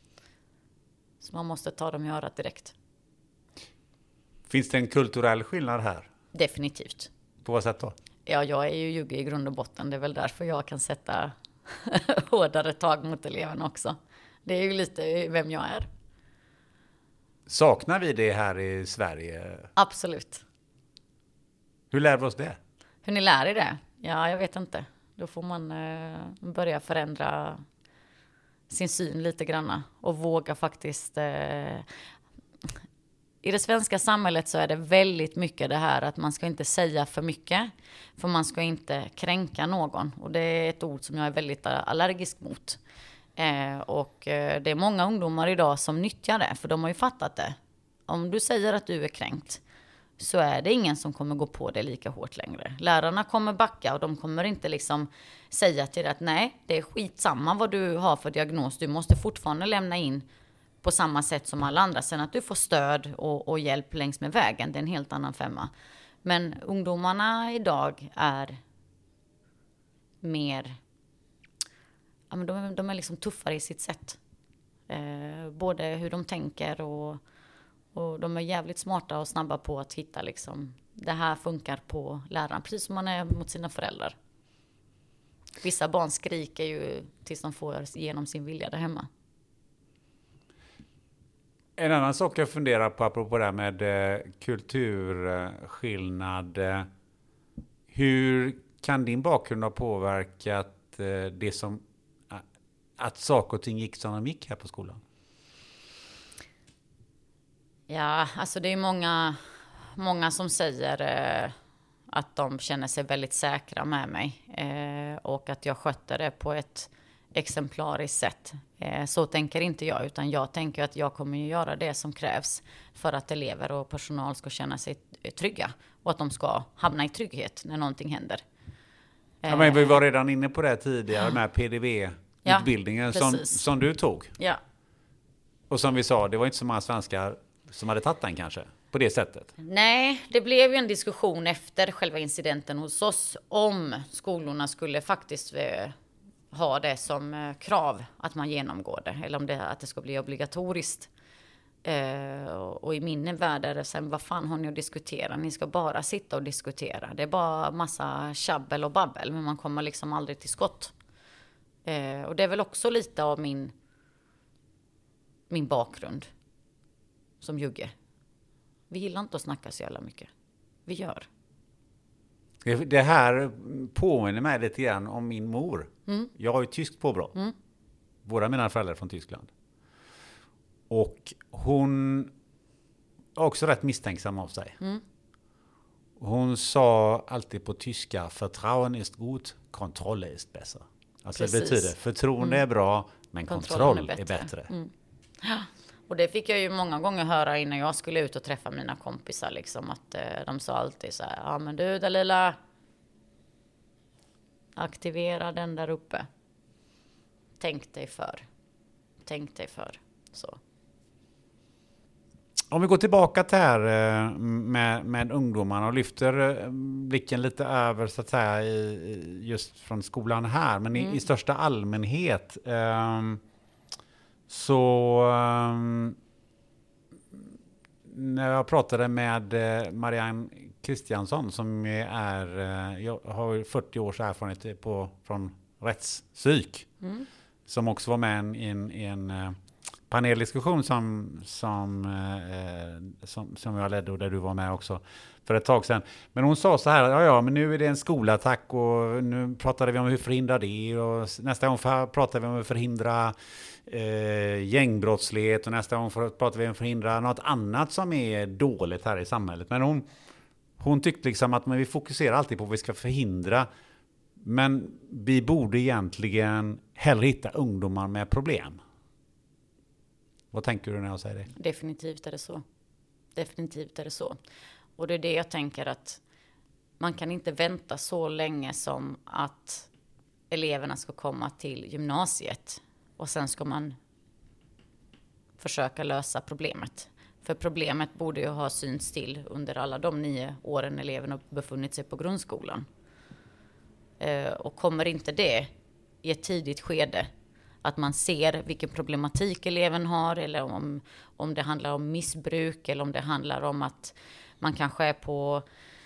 Så man måste ta dem i örat direkt. Finns det en kulturell skillnad här? Definitivt. På vad sätt då? Ja, jag är ju jugge i grund och botten. Det är väl därför jag kan sätta hårdare tag mot eleverna också. Det är ju lite vem jag är. Saknar vi det här i Sverige? Absolut. Hur lär vi oss det? Hur ni lär er det? Ja, jag vet inte. Då får man eh, börja förändra sin syn lite granna. Och våga faktiskt... Eh, I det svenska samhället så är det väldigt mycket det här att man ska inte säga för mycket. För man ska inte kränka någon. Och det är ett ord som jag är väldigt allergisk mot. Eh, och eh, det är många ungdomar idag som nyttjar det. För de har ju fattat det. Om du säger att du är kränkt, så är det ingen som kommer gå på det lika hårt längre. Lärarna kommer backa och de kommer inte liksom säga till dig att nej, det är skitsamma vad du har för diagnos. Du måste fortfarande lämna in på samma sätt som alla andra. Sen att du får stöd och, och hjälp längs med vägen, det är en helt annan femma. Men ungdomarna idag är mer... Ja, men de, de är liksom tuffare i sitt sätt. Eh, både hur de tänker och... Och de är jävligt smarta och snabba på att hitta liksom, det här funkar på läraren. Precis som man är mot sina föräldrar. Vissa barn skriker ju tills de får igenom sin vilja där hemma. En annan sak jag funderar på apropå det här med eh, kulturskillnad. Eh, hur kan din bakgrund ha påverkat eh, det som, eh, att saker och ting gick som de gick här på skolan? Ja, alltså det är många, många som säger eh, att de känner sig väldigt säkra med mig. Eh, och att jag skötte det på ett exemplariskt sätt. Eh, så tänker inte jag, utan jag tänker att jag kommer att göra det som krävs för att elever och personal ska känna sig trygga och att de ska hamna i trygghet när någonting händer. Ja, men vi var redan inne på det tidigare med P D V-utbildningen ja, som, som du tog. Ja. Och som vi sa, det var inte så många svenskar som hade tagit den kanske, på det sättet. Nej, det blev ju en diskussion efter själva incidenten hos oss om skolorna skulle faktiskt eh, ha det som eh, krav att man genomgår det. Eller om det, att det ska bli obligatoriskt. Eh, och, och i min värld är det sen, vad fan har ni att diskutera? Ni ska bara sitta och diskutera. Det är bara massa tjabbel och babbel, men man kommer liksom aldrig till skott. Eh, och det är väl också lite av min, min bakgrund som jugge. Vi gillar inte att snacka så jävla mycket. Vi gör. Det här påminner mig lite grann om min mor. Mm. Jag har ju tyskt påbrå. Mm. Båda mina föräldrar är från Tyskland. Och hon är också rätt misstänksam av sig. Mm. Hon sa alltid på tyska, Vertrauen ist gut, Kontrolle ist besser. Alltså det betyder, förtroende mm. är bra, men kontroll är bättre. Är bättre. Mm. Ja. Och det fick jag ju många gånger höra innan jag skulle ut och träffa mina kompisar. Liksom, att eh, de sa alltid så här, ja men du Dalila, aktivera den där uppe. Tänk dig för. Tänk dig för. Så. Om vi går tillbaka till här med, med ungdomarna och lyfter blicken lite över så att säga i, just från skolan här. Men mm. i, i största allmänhet um, så um, när jag pratade med Marianne Kristiansson som är, jag har fyrtio års erfarenhet på, från rättspsyk. Mm. Som också var med i en, i en paneldiskussion som, som, eh, som, som jag ledde och där du var med också för ett tag sedan. Men hon sa så här, ja ja men nu är det en skolattack och nu pratade vi om hur förhindra det och nästa gång pratar vi om att förhindra eh, gängbrottslighet och nästa gång pratar vi om att förhindra något annat som är dåligt här i samhället. Men hon, hon tyckte liksom att men vi fokuserar alltid på vad vi ska förhindra. Men vi borde egentligen hellre hitta ungdomar med problem. Vad tänker du när jag säger det? Definitivt är det så. Definitivt är det så. Och det är det jag tänker att man kan inte vänta så länge som att eleverna ska komma till gymnasiet. Och sen ska man försöka lösa problemet. För problemet borde ju ha synts till under alla de nio åren eleverna befunnit sig på grundskolan. Och kommer inte det i ett tidigt skede, att man ser vilken problematik eleven har eller om, om det handlar om missbruk eller om det handlar om att man kanske är på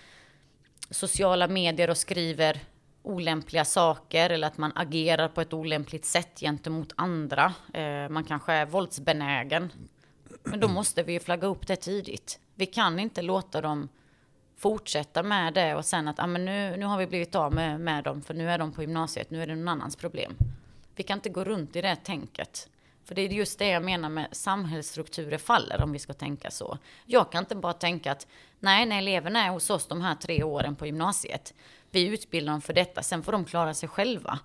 sociala medier och skriver olämpliga saker eller att man agerar på ett olämpligt sätt gentemot andra. Man kanske är våldsbenägen. Men då måste vi ju flagga upp det tidigt. Vi kan inte låta dem fortsätta med det och sen att ah, men nu, nu har vi blivit av med, med dem för nu är de på gymnasiet, nu är det någon annans problem. Vi kan inte gå runt i det tänket. För det är just det jag menar med samhällsstrukturer faller om vi ska tänka så. Jag kan inte bara tänka att nej, när eleverna är hos oss de här tre åren på gymnasiet, vi utbildar dem för detta, sen får de klara sig själva.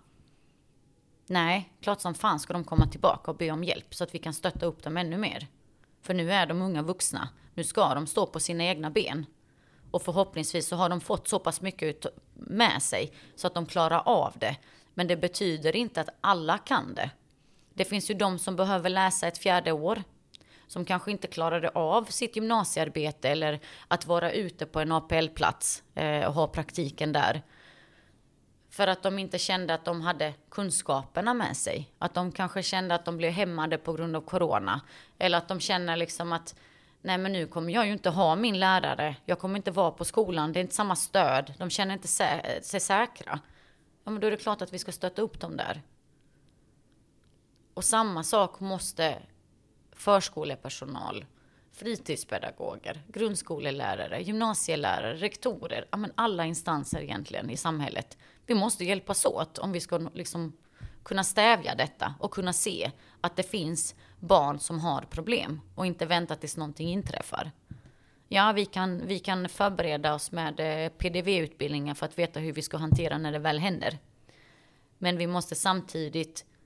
Nej, klart som fan ska de komma tillbaka och be om hjälp så att vi kan stötta upp dem ännu mer. För nu är de unga vuxna, nu ska de stå på sina egna ben. Och förhoppningsvis så har de fått så pass mycket med sig så att de klarar av det. Men det betyder inte att alla kan det. Det finns ju de som behöver läsa ett fjärde år. Som kanske inte klarade av sitt gymnasiearbete eller att vara ute på en A P L-plats eh, och ha praktiken där. För att de inte kände att de hade kunskaperna med sig. Att de kanske kände att de blev hämmade på grund av corona. Eller att de känner liksom att nej men nu kommer jag ju inte ha min lärare. Jag kommer inte vara på skolan. Det är inte samma stöd. De känner inte sä- sig säkra. Ja men då är det klart att vi ska stötta upp dem där. Och samma sak måste förskolepersonal, fritidspedagoger, grundskolelärare, gymnasielärare, rektorer. Ja men alla instanser egentligen i samhället. Vi måste hjälpas åt om vi ska liksom kunna stävja detta och kunna se att det finns barn som har problem och inte vänta tills någonting inträffar. Ja, vi kan, vi kan förbereda oss med P D V-utbildningar för att veta hur vi ska hantera när det väl händer. Men vi måste samtidigt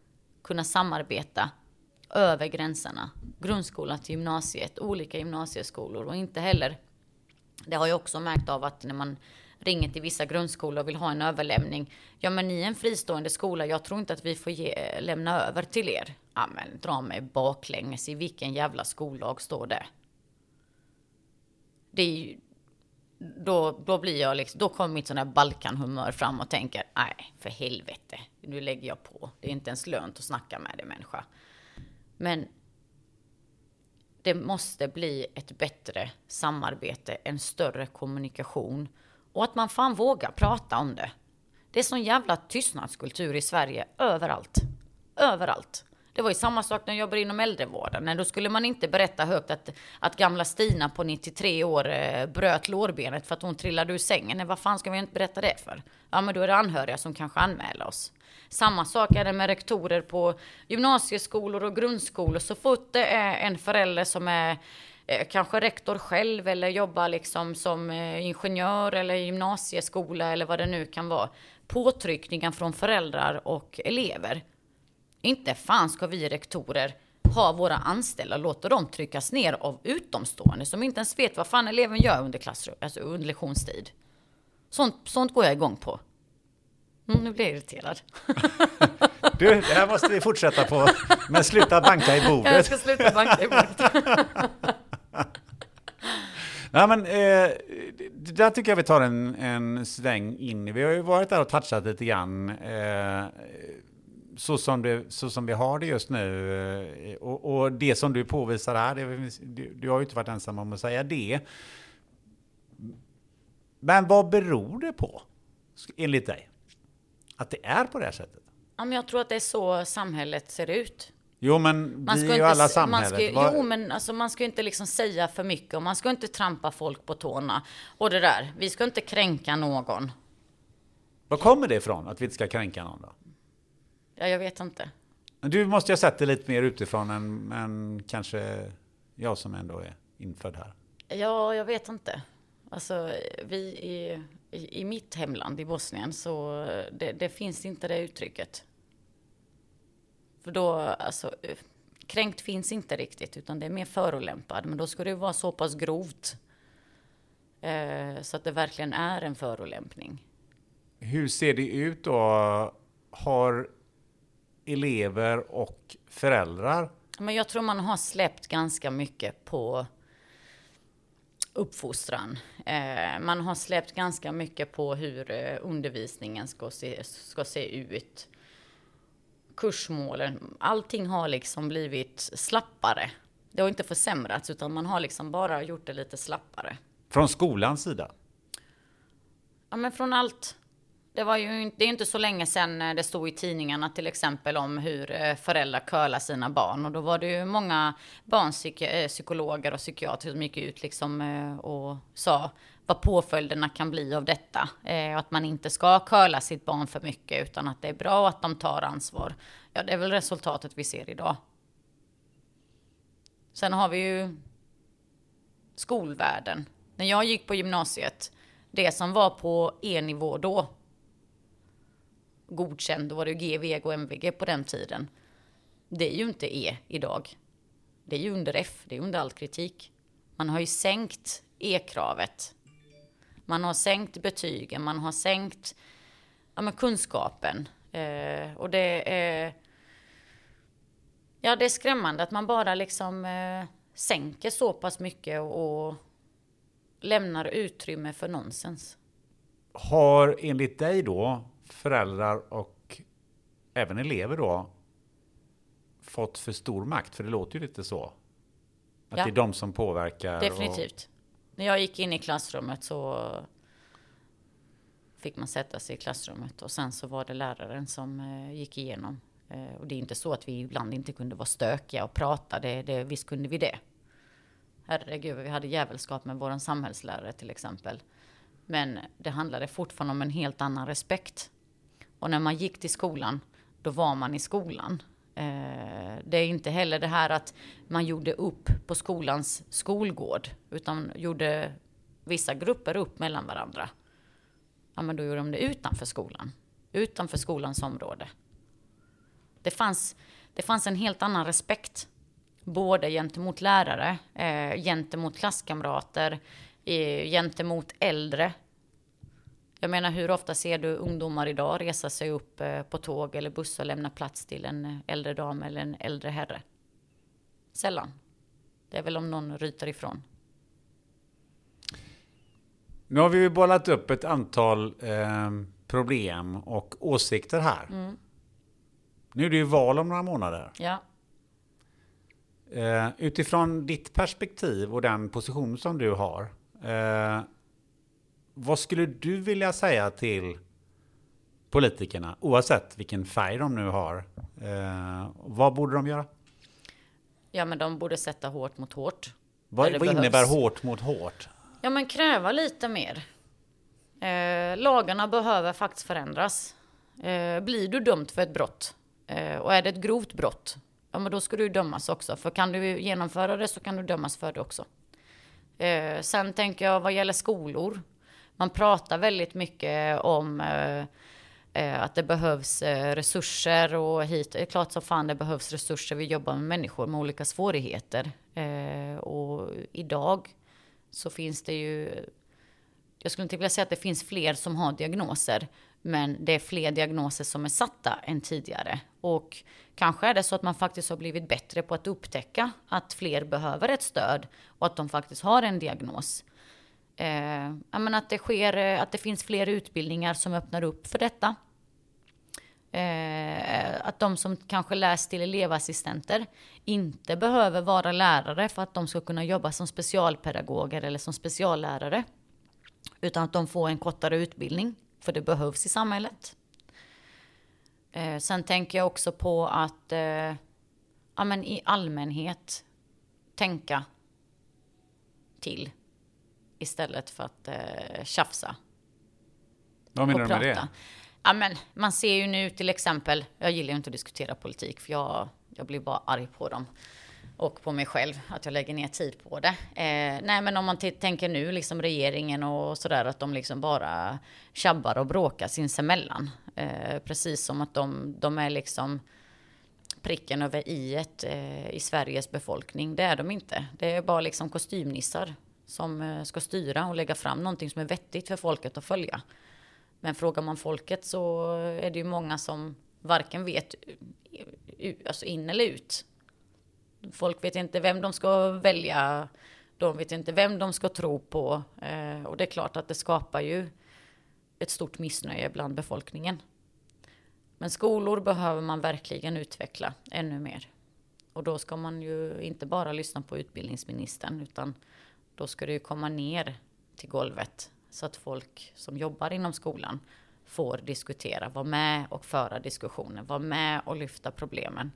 kunna samarbeta över gränserna. Grundskolan till gymnasiet, olika gymnasieskolor och inte heller, det har jag också märkt av att när man ringer till vissa grundskolor och vill ha en överlämning. Ja, men ni är en fristående skola, jag tror inte att vi får ge, lämna över till er. Ja, men dra mig baklänges, i vilken jävla skollag står det? Det är ju, då, då blir jag liksom, då kommer mitt sån här Balkanhumör fram och tänker, nej, för helvete, nu lägger jag på. Det är inte ens lönt att snacka med dig, människa. Men det måste bli ett bättre samarbete, en större kommunikation och att man fan vågar prata om det. Det är sån jävla tystnadskultur i Sverige överallt. Överallt. Det var ju samma sak när jag jobbade inom äldrevården. Men då skulle man inte berätta högt att, att gamla Stina på nittiotre år eh, bröt lårbenet för att hon trillade ur sängen. Nej, vad fan ska vi inte berätta det för? Ja, men då är det anhöriga som kanske anmäler oss. Samma sak är det med rektorer på gymnasieskolor och grundskolor. Så fort det är en förälder som är eh, kanske rektor själv eller jobbar liksom som eh, ingenjör eller gymnasieskola eller vad det nu kan vara. Påtryckningar från föräldrar och elever. Inte fan ska vi rektorer ha våra anställda och låta dem tryckas ner av utomstående som inte ens vet vad fan eleven gör under klassrum, alltså under lektionstid. Sånt, sånt går jag igång på. Mm, nu blir jag irriterad. Du, det här måste vi fortsätta på. Men sluta banka i bordet. Jag ska sluta banka i bordet. Ja, men, eh, där tycker jag vi tar en, en sväng in. Vi har ju varit där och touchat lite grann. Eh, så, som det, så som vi har det just nu. Och, och det som du påvisar här, det, du, du har ju inte varit ensam om att säga det. Men vad beror det på, enligt dig? Att det är på det här sättet? Ja, men jag tror att det är så samhället ser ut. Jo, men man vi ska är ju inte, alla samhället. Man ska, Var... Jo, men alltså, man ska inte liksom säga för mycket och man ska inte trampa folk på tårna. Och det där, vi ska inte kränka någon. Var kommer det ifrån att vi inte ska kränka någon då? Ja, jag vet inte. Du måste ju ha sett det lite mer utifrån än, än kanske jag som ändå är infödd här. Ja, jag vet inte. Alltså, vi i, i, i mitt hemland i Bosnien så det, det finns inte det uttrycket. För då, alltså, kränkt finns inte riktigt utan det är mer förolämpad. Men då ska det vara så pass grovt eh, så att det verkligen är en förolämpning. Hur ser det ut då? Har elever och föräldrar? Men jag tror man har släppt ganska mycket på uppfostran. Eh, man har släppt ganska mycket på hur eh, undervisningen ska se, ska se ut. Kursmålen, allting har liksom blivit slappare. Det har inte försämrats utan man har liksom bara gjort det lite slappare. Från skolans sida? Ja, men från allt. Det var ju det är inte så länge sedan det stod i tidningarna till exempel om hur föräldrar curlar sina barn. Och då var det ju många barnpsykologer och psykiater som gick ut liksom och sa vad påföljderna kan bli av detta. Att man inte ska curla sitt barn för mycket utan att det är bra att de tar ansvar. Ja, det är väl resultatet vi ser idag. Sen har vi ju skolvärlden. När jag gick på gymnasiet, det som var på E-nivå då, godkänd, då var det G, V G och M V G på den tiden. Det är ju inte E idag. Det är ju under F, det är under all kritik. Man har ju sänkt E-kravet. Man har sänkt betygen, man har sänkt ja, men kunskapen. Eh, och det är ja, det är skrämmande att man bara liksom eh, sänker så pass mycket och, och lämnar utrymme för nonsens. Har enligt dig då föräldrar och även elever då fått för stor makt? För det låter ju lite så. Att ja. Det är de som påverkar. Definitivt. Och... När jag gick in i klassrummet så fick man sätta sig i klassrummet. Och sen så var det läraren som eh, gick igenom. Eh, och det är inte så att vi ibland inte kunde vara stökiga och prata. Det, det, visst kunde vi det. Herregud, vi hade jävelskap med vår samhällslärare till exempel. Men det handlade fortfarande om en helt annan respekt. Och när man gick till skolan, då var man i skolan. Eh, det är inte heller det här att man gjorde upp på skolans skolgård. Utan gjorde vissa grupper upp mellan varandra. Ja, men då gjorde de det utanför skolan. Utanför skolans område. det fanns, det fanns en helt annan respekt. Både gentemot lärare, eh, gentemot klasskamrater, eh, gentemot äldre. Jag menar, hur ofta ser du ungdomar idag resa sig upp eh, på tåg eller buss och lämna plats till en äldre dam eller en äldre herre? Sällan. Det är väl om någon ryter ifrån. Nu har vi ju bollat upp ett antal eh, problem och åsikter här. Mm. Nu är det ju val om några månader. Ja. Eh, utifrån ditt perspektiv och den position som du har, eh, vad skulle du vilja säga till politikerna, oavsett vilken färg de nu har? Eh, vad borde de göra? Ja, men de borde sätta hårt mot hårt. Vad, vad innebär hårt mot hårt? Ja, men kräva lite mer. Eh, lagarna behöver faktiskt förändras. Eh, blir du dömd för ett brott, eh, och är det ett grovt brott, ja, men då ska du dömas också. För kan du genomföra det så kan du dömas för det också. Eh, sen tänker jag vad gäller skolor. Man pratar väldigt mycket om eh, eh, att det behövs eh, resurser och hit. Det är klart som fan det behövs resurser. Vi jobbar med människor med olika svårigheter. Eh, och idag så finns det ju... Jag skulle inte vilja säga att det finns fler som har diagnoser. Men det är fler diagnoser som är satta än tidigare. Och kanske är det så att man faktiskt har blivit bättre på att upptäcka att fler behöver ett stöd. Och att de faktiskt har en diagnos. Eh, jag menar att det sker, att det finns fler utbildningar som öppnar upp för detta. Eh, att de som kanske läst till elevassistenter inte behöver vara lärare för att de ska kunna jobba som specialpedagoger eller som speciallärare. Utan att de får en kortare utbildning, för det behövs i samhället. Eh, sen tänker jag också på att eh, ja, men i allmänhet tänka till istället för att eh, tjafsa. Vad menar du med det? Ja, men man ser ju nu till exempel, jag gillar ju inte att diskutera politik för jag, jag blir bara arg på dem. Och på mig själv, att jag lägger ner tid på det. Eh, nej, men om man t- tänker nu, liksom regeringen och sådär, att de liksom bara tjabbar och bråkar sinsemellan. Eh, precis som att de, de är liksom pricken över iet eh, i Sveriges befolkning. Det är de inte. Det är bara liksom kostymnissar som eh, ska styra och lägga fram någonting som är vettigt för folket att följa. Men frågar man folket så är det ju många som varken vet alltså in eller ut. Folk vet inte vem de ska välja. De vet inte vem de ska tro på. Eh, och det är klart att det skapar ju ett stort missnöje bland befolkningen. Men skolor behöver man verkligen utveckla ännu mer. Och då ska man ju inte bara lyssna på utbildningsministern, utan då ska det ju komma ner till golvet så att folk som jobbar inom skolan får diskutera, vara med och föra diskussioner, vara med och lyfta problemen.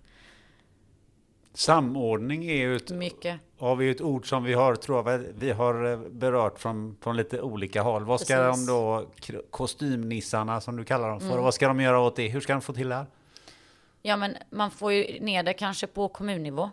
Samordning är ju ett, Mycket. Har vi ett ord som vi har, tror jag, vi har berört från, från lite olika håll. Vad ska Precis. de då, kostymnissarna som du kallar dem för, mm. vad ska de göra åt det? Hur ska de få till det här? Ja, men man får ju ner det kanske på kommunnivå.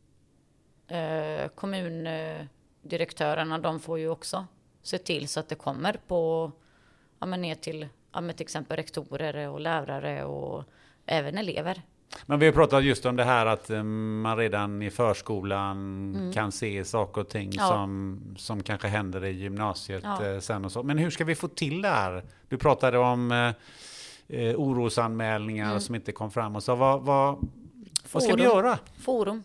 Eh, kommundirektörerna, de får ju också se till så att det kommer på, ja, men ner till, ja, men till exempel rektorer och lärare och även elever. Men vi har pratat just om det här att man redan i förskolan mm. kan se saker och ting ja. som, som kanske händer i gymnasiet ja. sen och så. Men hur ska vi få till det här? Du pratade om eh, orosanmälningar mm. som inte kom fram. Och så, vad, vad, vad ska vi göra? Forum.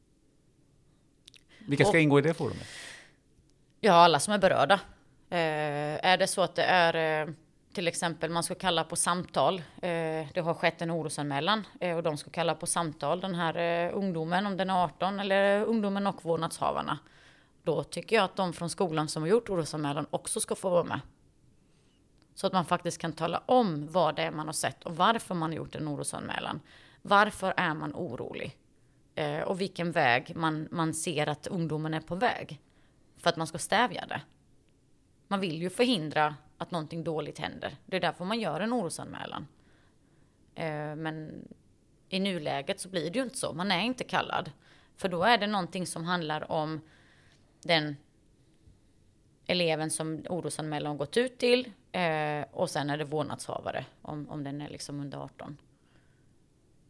Vilka ska och, ingå i det forumet? Ja, alla som är berörda. Eh, är det så att det är... Eh, till exempel man ska kalla på samtal. Eh, det har skett en orosanmälan eh, och de ska kalla på samtal den här eh, ungdomen, om den är arton, eller ungdomen och vårdnadshavarna. Då tycker jag att de från skolan som har gjort orosanmälan också ska få vara med. Så att man faktiskt kan tala om vad det är man har sett och varför man har gjort en orosanmälan. Varför är man orolig? Eh, och vilken väg man, man ser att ungdomen är på väg. För att man ska stävja det. Man vill ju förhindra att någonting dåligt händer. Det är därför man gör en orosanmälan. Eh, men i nuläget så blir det ju inte så. Man är inte kallad. För då är det någonting som handlar om den eleven som orosanmälan gått ut till. Eh, och sen är det vårdnadshavare om, om den är liksom under arton.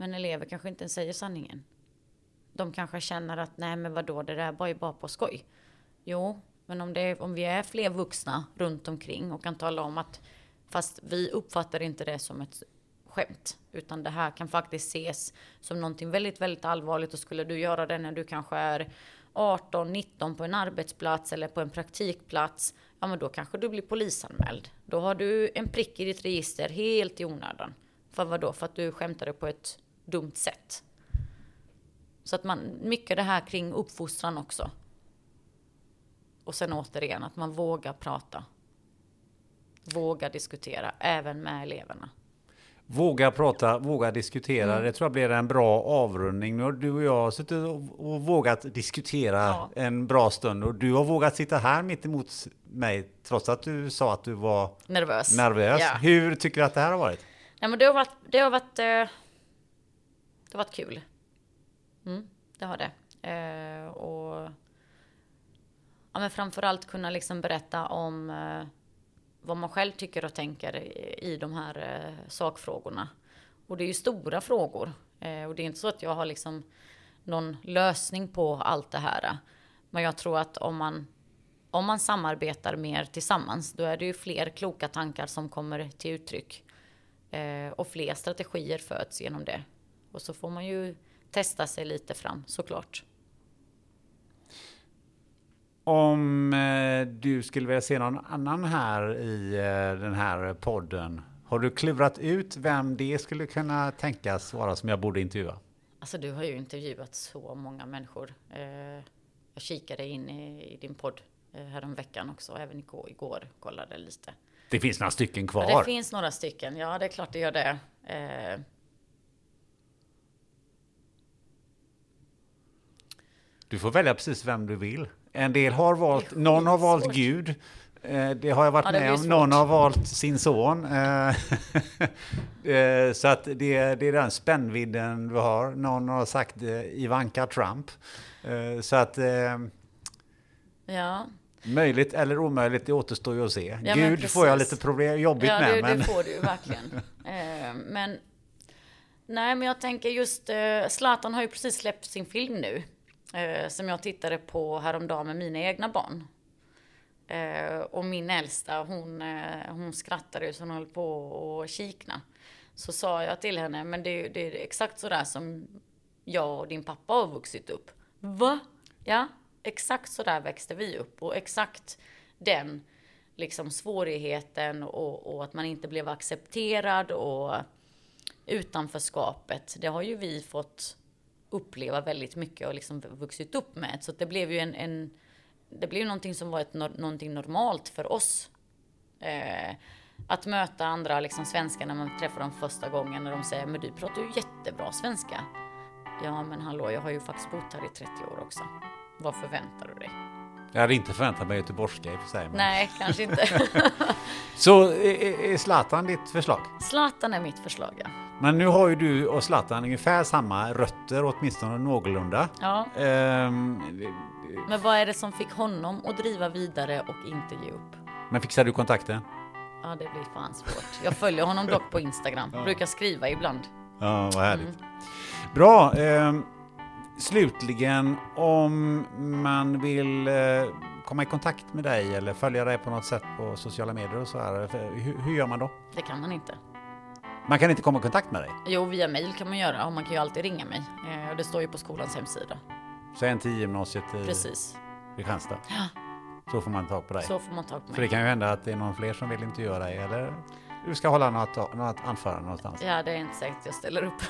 Men elever kanske inte ens säger sanningen. De kanske känner att nej men vadå, det där var ju bara på skoj. Jo, men om, det är, om vi är fler vuxna runt omkring och kan tala om att fast vi uppfattar inte det som ett skämt. Utan det här kan faktiskt ses som någonting väldigt, väldigt allvarligt. Och skulle du göra det när du kanske är arton nitton på en arbetsplats eller på en praktikplats. Ja men då kanske du blir polisanmäld. Då har du en prick i ditt register helt i onödan. För vad då? För att du skämtade på ett dumt sätt. Så att man, mycket det här kring uppfostran också. Och sen återigen att man vågar prata. Våga diskutera, även med eleverna. Våga prata, våga diskutera. Mm. Det tror jag blir en bra avrundning. Nu har du och jag suttit och, och vågat diskutera ja. en bra stund. Och du har vågat sitta här mitt emot mig trots att du sa att du var nervös. nervös. Ja. Hur tycker du att det här har varit? Ja, men det har varit, det har varit, det har varit kul. Mm, det har det. Eh, och ja, men framförallt kunna liksom berätta om eh, vad man själv tycker och tänker i, i de här eh, sakfrågorna. Och det är ju stora frågor. Eh, och det är inte så att jag har liksom någon lösning på allt det här. Men jag tror att om man, om man samarbetar mer tillsammans, då är det ju fler kloka tankar som kommer till uttryck. Eh, och fler strategier föds genom det. Och så får man ju testa sig lite fram, såklart. Om eh, du skulle vilja se någon annan här i eh, den här podden, har du klurat ut vem det skulle kunna tänkas vara som jag borde intervjua? Alltså du har ju intervjuat så många människor. Eh, jag kikade in i, i din podd eh, härom veckan också, även igår, igår kollade lite. Det finns några stycken kvar. Ja, det finns några stycken, ja det är klart det gör det. Eh, Du får välja precis vem du vill. En del har valt, någon har valt Gud. Eh, det har jag varit ja, med om. Någon har valt sin son. Eh, eh, så att det, det är den spännvidden du har. Någon har sagt eh, Ivanka Trump. Eh, så att eh, ja. möjligt eller omöjligt, det återstår ju att se. Ja, Gud får jag lite problem, jobbigt ja, med. Det, men... det får du ju verkligen. eh, men nej, men jag tänker just eh, Zlatan har ju precis släppt sin film nu. Eh, som jag tittade på häromdagen med mina egna barn. Eh, och min äldsta, hon, eh, hon skrattade ju så hon höll på att kikna. Så sa jag till henne, men det, det är exakt så där som jag och din pappa har vuxit upp. Va? Ja, exakt så där växte vi upp. Och exakt den liksom svårigheten och, och att man inte blev accepterad och utanförskapet. Det har ju vi fått uppleva väldigt mycket och liksom vuxit upp med. Så det blev ju en, en det blev någonting som var ett, någonting normalt för oss. Eh, att möta andra liksom svenskar när man träffar dem första gången när de säger, men du pratar ju jättebra svenska. Ja, men hallå, jag har ju faktiskt bott här i trettio år också. Vad förväntar du dig? Jag hade inte förväntat mig göteborgska i och för sig. Men... Nej, kanske inte. Så är, är Zlatan ditt förslag? Zlatan är mitt förslag, ja. Men nu har ju du och Zlatan ungefär samma rötter, åtminstone någorlunda. Ja. Um, men vad är det som fick honom att driva vidare och inte ge upp? Men fixar du kontakten? Ja, det blir fan svårt. Jag följer honom dock på Instagram. Ja. Brukar skriva ibland. Ja, vad härligt. Mm. Bra. Um, slutligen, om man vill uh, komma i kontakt med dig eller följa dig på något sätt på sociala medier och så här, hur, hur gör man då? Det kan man inte. Man kan inte komma i kontakt med dig? Jo, via mail kan man göra och man kan ju alltid ringa mig. Eh, och det står ju på skolans hemsida. Så en till gymnasiet i Precis. Kristianstad? Ja. Så får man tag på dig? Så får man tag på mig. För det kan ju hända att det är någon fler som vill intervjua dig eller du ska hålla något, något anförande någonstans. Ja, det är inte säkert jag ställer upp.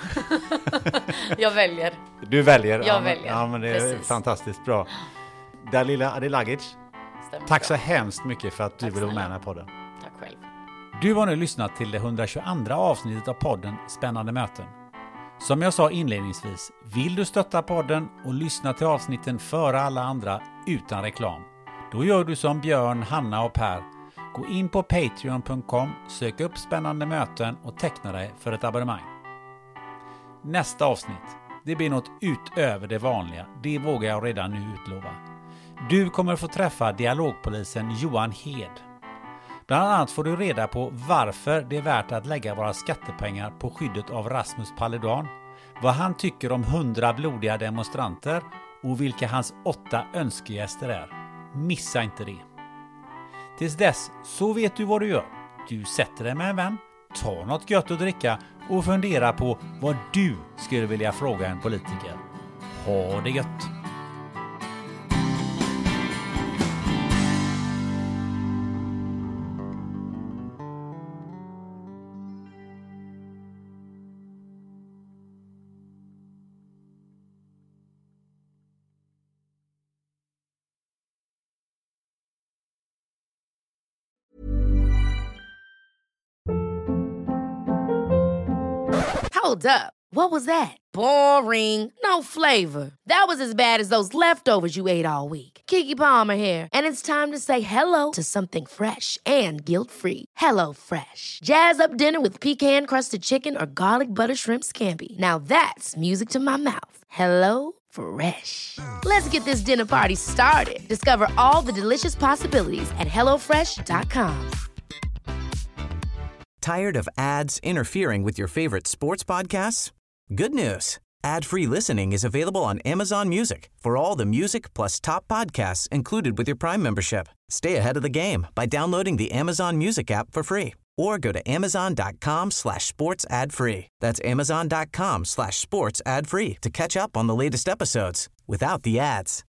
Jag väljer. Du väljer? Jag ja, väljer. Ja, men det är Precis. Fantastiskt bra. Dalila Adilagic, Stämmer tack bra. så hemskt mycket för att tack du ville vara med i den här podden. Tack själv. Du har nu lyssnat till det hundratjugoandra avsnittet av podden Spännande möten. Som jag sa inledningsvis, vill du stötta podden och lyssna till avsnitten före alla andra utan reklam? Då gör du som Björn, Hanna och Per. Gå in på patreon punkt com, sök upp Spännande möten och teckna dig för ett abonnemang. Nästa avsnitt, det blir något utöver det vanliga, det vågar jag redan nu utlova. Du kommer få träffa dialogpolisen Johan Hed. Bland annat får du reda på varför det är värt att lägga våra skattepengar på skyddet av Rasmus Paludan, vad han tycker om hundra blodiga demonstranter och vilka hans åtta önskegäster är. Missa inte det. Tills dess så vet du vad du gör. Du sätter dig med en vän, tar något gött att dricka och fundera på vad du skulle vilja fråga en politiker. Ha det gött! Hold up. What was that? Boring. No flavor. That was as bad as those leftovers you ate all week. Keke Palmer here, and it's time to say hello to something fresh and guilt-free. Hello Fresh. Jazz up dinner with pecan-crusted chicken or garlic butter shrimp scampi. Now that's music to my mouth. Hello Fresh. Let's get this dinner party started. Discover all the delicious possibilities at hello fresh dot com. Tired of ads interfering with your favorite sports podcasts? Good news. Ad-free listening is available on Amazon Music for all the music plus top podcasts included with your Prime membership. Stay ahead of the game by downloading the Amazon Music app for free or go to amazon.com slash sports ad free. That's amazon.com slash sports ad free to catch up on the latest episodes without the ads.